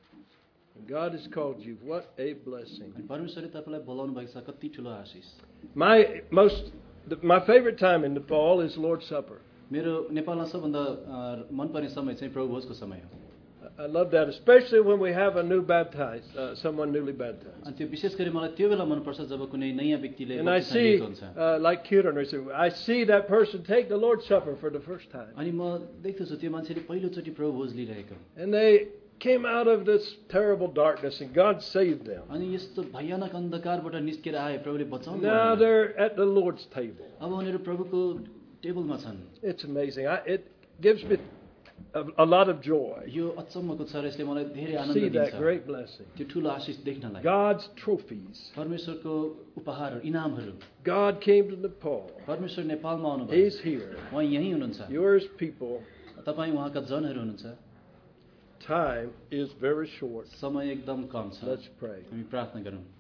Speaker 1: And God has called you. What a blessing.
Speaker 2: अनि परमेश्वरले तपाईँलाई बोलाउनु भएको छ, कति ठुलो Ashish.
Speaker 1: My most the, my favorite time in the fall is Lord's Supper.
Speaker 2: मेरो नेपालमा सबभन्दा अ, मनपर्ने समय चाहिँ प्रभु भोजको समय हो।
Speaker 1: I love that, especially when we have a new baptized, uh, someone newly baptized.
Speaker 2: अनि त्यो विशेष गरी मलाई त्यो बेला मनपर्छ जब कुनै नयाँ व्यक्तिले
Speaker 1: And I
Speaker 2: बप्तिस्मा
Speaker 1: see,
Speaker 2: लिएको हुन्छ।
Speaker 1: uh, like Kieran, I say, I see that person take the Lord's Supper for the first time.
Speaker 2: अनि म देख्दछु त्यो मान्छेले पहिलोचोटि प्रभु भोज लिइरहेको,
Speaker 1: And they came out of this terrible darkness and God saved them.
Speaker 2: अनि यस्तो भयानक अन्धकारबाट निस्केर आए, प्रभुले बचाउनु
Speaker 1: Now
Speaker 2: भयो।
Speaker 1: they're at the Lord's table.
Speaker 2: अब उनीहरू प्रभुको टेबलमा छन्।
Speaker 1: It's amazing. I, it gives me a, a lot of joy
Speaker 2: यो अचम्मको छ र यसले मलाई धेरै
Speaker 1: to
Speaker 2: आनन्द
Speaker 1: see that
Speaker 2: दिन्छ,
Speaker 1: great blessing.
Speaker 2: त्यो ठुलो आशिष देख्नलाई।
Speaker 1: God's trophies.
Speaker 2: परमेश्वरको उपहारहरू, इनामहरू।
Speaker 1: God came to Nepal.
Speaker 2: परमेश्वर नेपालमा आउनुभयो,
Speaker 1: He's here.
Speaker 2: उहाँ यहीँ हुनुहुन्छ,
Speaker 1: Yours people.
Speaker 2: तपाईँ उहाँका जनहरू हुनुहुन्छ।
Speaker 1: Time is very short.
Speaker 2: समय एकदम कम छ।
Speaker 1: Let's pray.
Speaker 2: हामी प्रार्थना गरौँ।